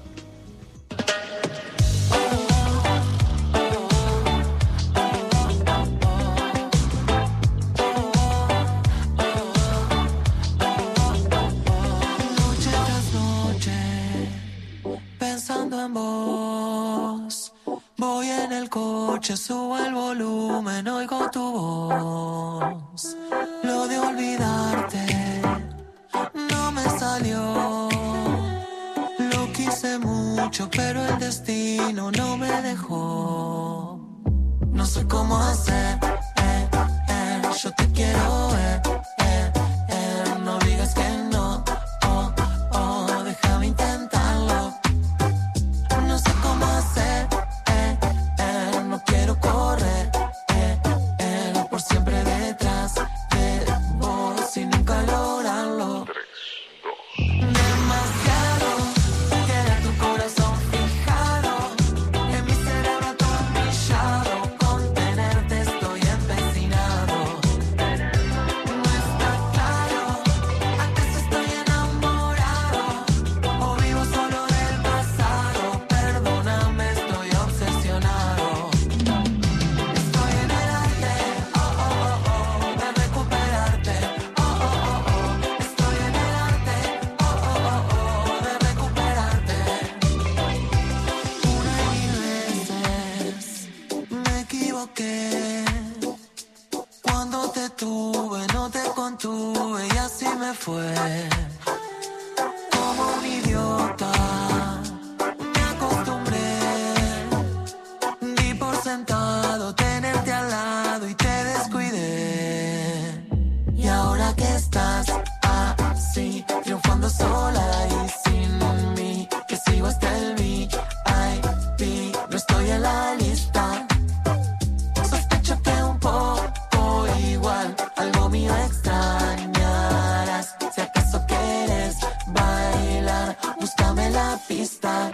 Subo el volumen, oigo tu voz. Lo de olvidarte no me salió. Lo quise mucho, pero el destino no me dejó. No sé cómo hacer, eh, eh, yo te quiero, eh, eh, eh, no digas que no, oh, oh, déjame intentarlo. No sé cómo hacer, quiero correr, eh, eh, por siempre detrás de vos y nunca lograrlo. Demasiado queda tu corazón fijado en mi cerebro atornillado. Con tenerte estoy empecinado. No está claro ¿acaso estoy enamorado o vivo solo del pasado? Perdóname, estoy obsesionado. Cuando te tuve, no te contuve y así me fue. Como un idiota me acostumbré, di por sentado tenerte al lado y te descuidé. Y ahora que estás así, triunfando sola y sin mí, que sigo hasta el V I P, no estoy en la lista. Sospecho que un poco igual, algo mío extrañarás. Si acaso quieres bailar, búscame la pista.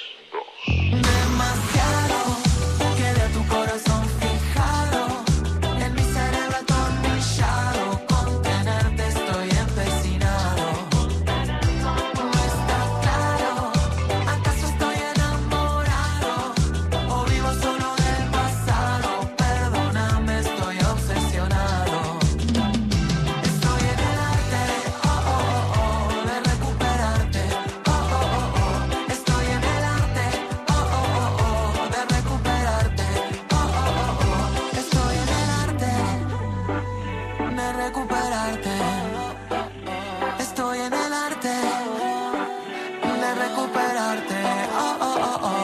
Demasiado queda tu corazón fijado en mi cerebro atornillado. Con tenerte estoy empecinado. No está claro ¿acaso estoy enamorado o vivo solo del pasado? Perdóname, estoy obsesionado. Estoy en el arte, oh, oh, oh, de recuperarte. Oh, oh, oh, estoy en el arte, oh, oh, oh, de recuperarte. Oh, oh, oh, estoy en el arte de recuperarte. Estoy en el arte de recuperarte. Oh, oh, oh,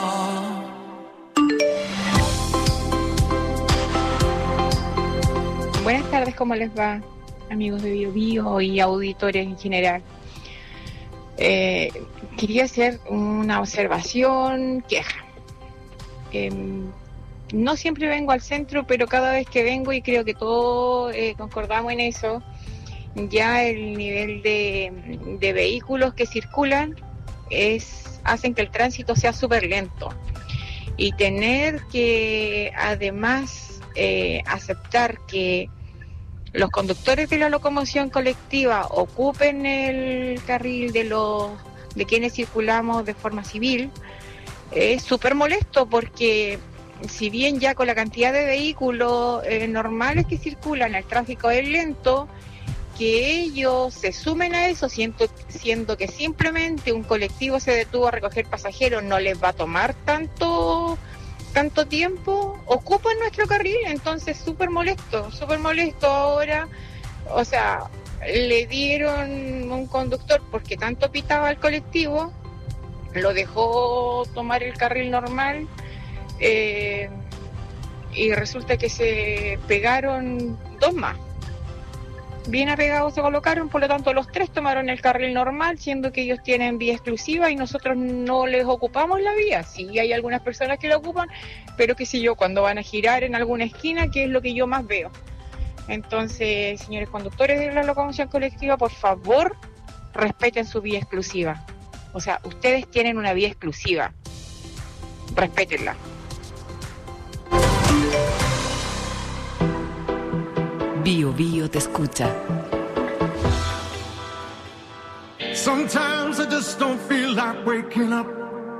oh. Buenas tardes, ¿cómo les va, amigos de Bío Bío y auditores en general? Eh, quería hacer una observación, queja. Eh, no siempre vengo al centro, pero cada vez que vengo, y creo que todos eh, concordamos en eso, ya el nivel de, de vehículos que circulan es hacen que el tránsito sea súper lento. Y tener que además eh, aceptar que los conductores de la locomoción colectiva ocupen el carril de los de quienes circulamos de forma civil es súper molesto, porque si bien ya con la cantidad de vehículos eh, normales que circulan, el tráfico es lento, que ellos se sumen a eso, siento, siendo que simplemente un colectivo se detuvo a recoger pasajeros, no les va a tomar tanto tanto tiempo ocupan nuestro carril, entonces súper molesto, súper molesto ahora. O sea, le dieron un conductor porque tanto pitaba el colectivo, lo dejó tomar el carril normal, eh, y resulta que se pegaron dos más. Bien apegados se colocaron, por lo tanto los tres tomaron el carril normal, siendo que ellos tienen vía exclusiva y nosotros no les ocupamos la vía. Sí, hay algunas personas que la ocupan, pero qué sé yo, cuando van a girar en alguna esquina, que es lo que yo más veo. Entonces, señores conductores de la locomoción colectiva, por favor, respeten su vía exclusiva. O sea, ustedes tienen una vía exclusiva, respétenla. Bio Bio te escucha. Sometimes I just don't feel like waking up.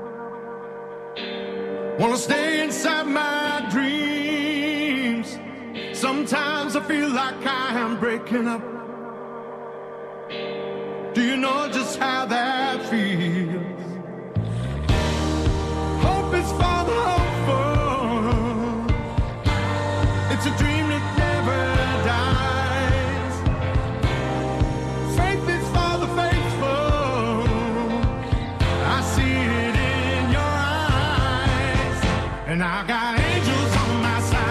Wanna stay inside my dreams. Sometimes I feel like I am breaking up. Do you know just how that feels? Hope is for the hopeful. It's a dream that never dies. Faith is for the faithful. I see it in your eyes. And I got angels on my side.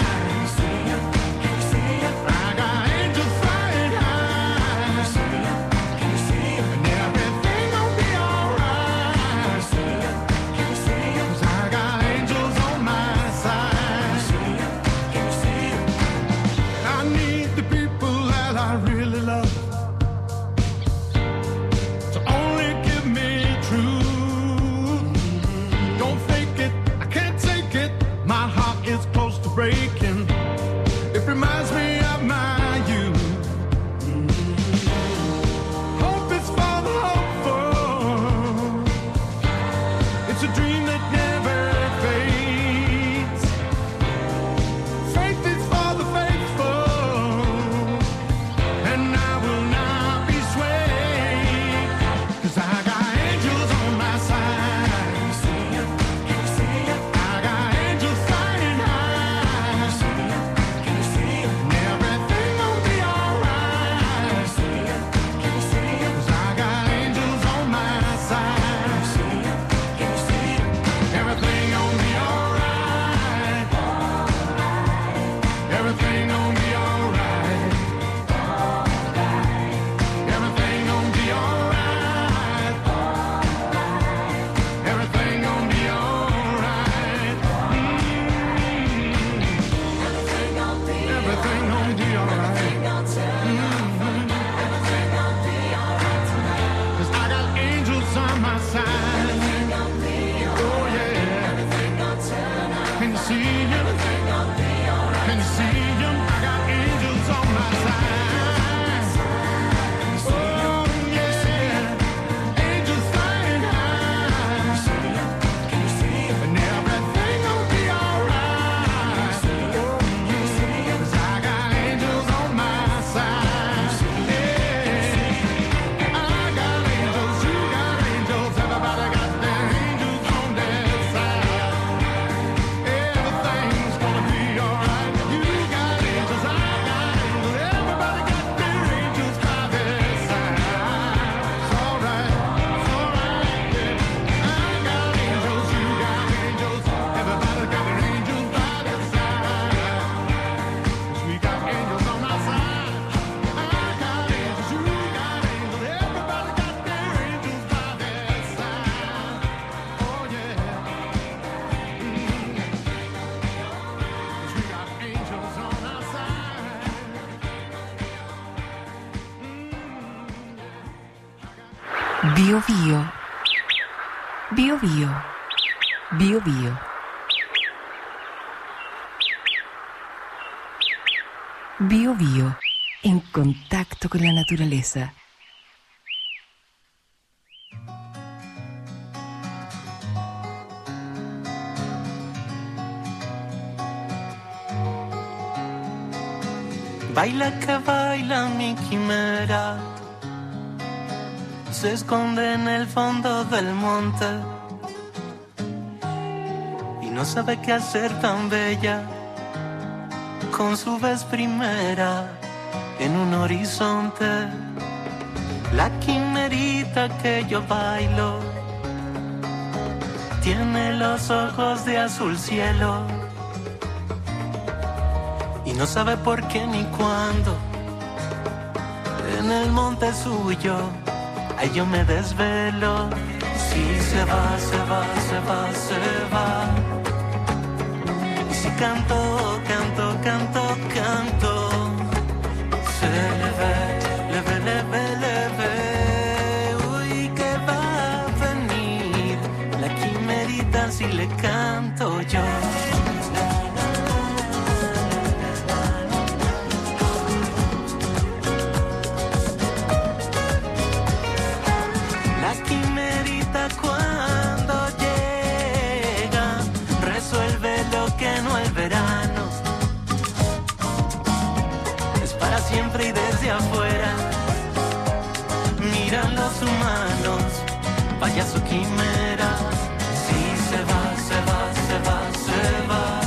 I got angels flying high. And everything gon' be alright. 'Cause I got angels on my side. I need the people that I really love to only give me truth. Don't fake it, I can't take it. My heart is close to breaking. It reminds me of my youth. Hope is for the hopeful. It's a dream that never fades. Faith is for the faithful. And I will not be swayed. 'Cause I got angels on my side. I got angels flying high. And everything gon' be alright. 'Cause I got angels on my side. Everything gon' be alright. Everything gon' be alright. Everything gon' be alright. Everything gon' be alright. Everything gon' be alright. Everything gon' be alright. 'Cause I got angels on my side. Oh yeah. Can you see him? Can you see him? I got angels on my side. Oh yeah. Angels flying high. And everything gon' be alright. Oh, 'cause I got angels on my side. Yeah. I got angels, you got angels, everybody got their angels on their side. Everything's gonna be alright. You got angels, I got angels, everybody got their angels by their side. It's alright, it's alright, yeah. I got angels, you got angels, everybody got their angels by their side. 'Cause we got angels on our side. I got angels, you got angels, everybody got their angels by their side. Oh yeah. 'Cause we got angels on our side. Bio Bio. Bio Bio. Bio Bio. Bio Bio. En contacto con la naturaleza. Baila que baila mi quimera, se esconde en el fondo del monte y no sabe qué hacer tan bella con su vez primera en un horizonte. La quimerita que yo bailo tiene los ojos de azul cielo y no sabe por qué ni cuándo. En el monte suyo, ahí yo me desvelo. Si se va, se va, se va, se va. Y si canto, canto, canto, canto, se le ve, le ve, le ve, le ve. Uy, que va a venir la quimerita si le canto yo. Siempre y desde afuera miran los humanos, payaso quimera. Si se va, se va, se va, se va.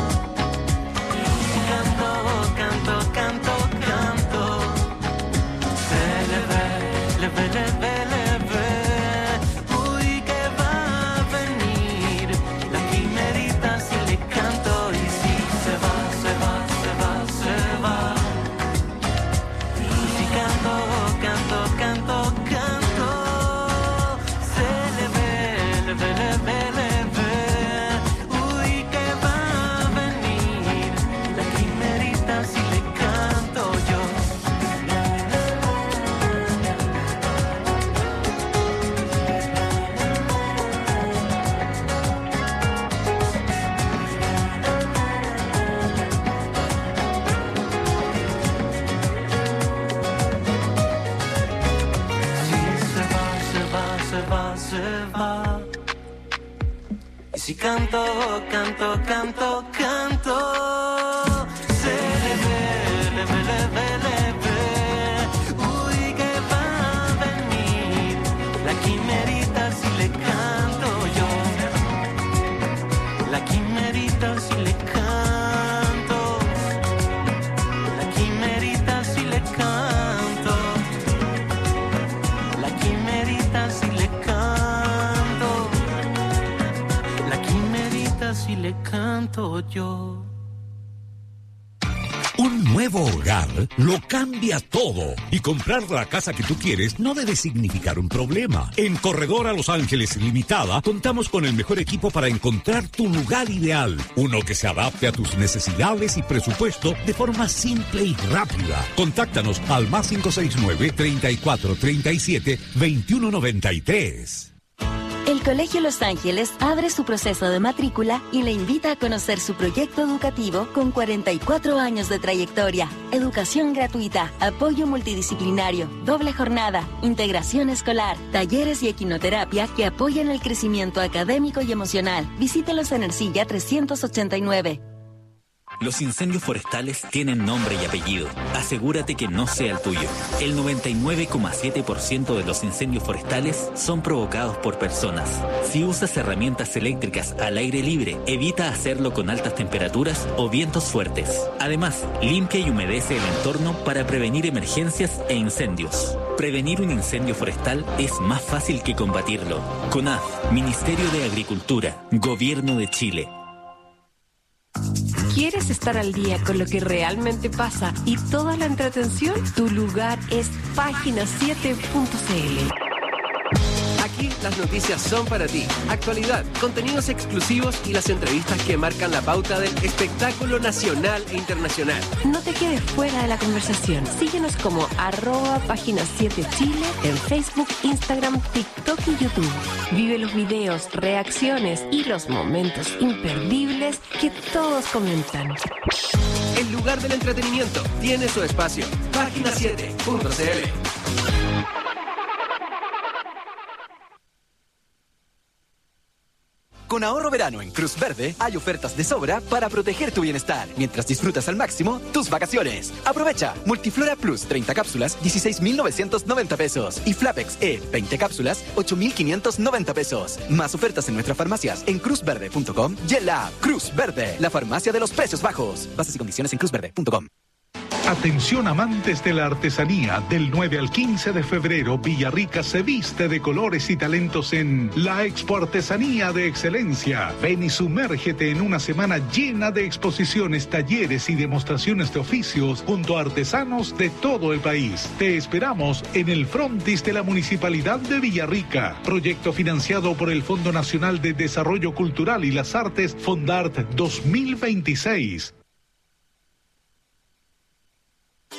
Y canto, canto, canto, canto, se le ve, le ve, le ve, le ve. Uy, que va a venir la quimerita si le canto. Y si se va, se va, se va, se va. Canto, canto, canto, se le ve, le ve, le ve, le ve. Uy, que va a venir la quimerita si le canto yo. Se va. Y si canto, canto, canto, canto, se le ve, le ve, le ve, le ve. Uy, que va a venir la quimerita si le canto yo. La quimerita si le canto. La quimerita si le canto. La quimerita si le canto. La quimerita si le canto yo. Un nuevo hogar lo cambia todo y comprar la casa que tú quieres no debe significar un problema. En Corredora Los Ángeles Limitada contamos con el mejor equipo para encontrar tu lugar ideal, uno que se adapte a tus necesidades y presupuesto de forma simple y rápida. Contáctanos al más cinco seis nueve, treinta y cuatro, treinta y siete, veintiuno noventa y tres. El Colegio Los Ángeles abre su proceso de matrícula y le invita a conocer su proyecto educativo con cuarenta y cuatro años de trayectoria. Educación gratuita, apoyo multidisciplinario, doble jornada, integración escolar, talleres y equinoterapia que apoyan el crecimiento académico y emocional. Visítelos en Ercilla trescientos ochenta y nueve. Los incendios forestales tienen nombre y apellido. Asegúrate que no sea el tuyo. El noventa y nueve coma siete por ciento de los incendios forestales son provocados por personas. Si usas herramientas eléctricas al aire libre, evita hacerlo con altas temperaturas o vientos fuertes. Además, limpia y humedece el entorno para prevenir emergencias e incendios. Prevenir un incendio forestal es más fácil que combatirlo. CONAF, Ministerio de Agricultura, Gobierno de Chile. ¿Quieres estar al día con lo que realmente pasa y toda la entretención? Tu lugar es página siete punto c l. Aquí las noticias son para ti. Actualidad, contenidos exclusivos y las entrevistas que marcan la pauta del espectáculo nacional e internacional. No te quedes fuera de la conversación. Síguenos como arroba página siete Chile en Facebook, Instagram, TikTok y YouTube. Vive los videos, reacciones y los momentos imperdibles que todos comentan. El lugar del entretenimiento tiene su espacio. página siete punto c l. Con Con ahorro verano en Cruz Verde hay ofertas de sobra para proteger tu bienestar mientras disfrutas al máximo tus vacaciones. Aprovecha Multiflora Plus treinta cápsulas, dieciséis mil novecientos noventa pesos y Flapex E veinte cápsulas, ocho mil quinientos noventa pesos. Más ofertas en nuestras farmacias en cruz verde punto com y en la app Cruz Verde, la farmacia de los precios bajos. Bases y condiciones en cruz verde punto com. Atención amantes de la artesanía, del nueve al quince de febrero, Villarrica se viste de colores y talentos en la Expo Artesanía de Excelencia. Ven y sumérgete en una semana llena de exposiciones, talleres y demostraciones de oficios junto a artesanos de todo el país. Te esperamos en el frontis de la Municipalidad de Villarrica. Proyecto financiado por el Fondo Nacional de Desarrollo Cultural y las Artes, Fondart dos mil veintiséis.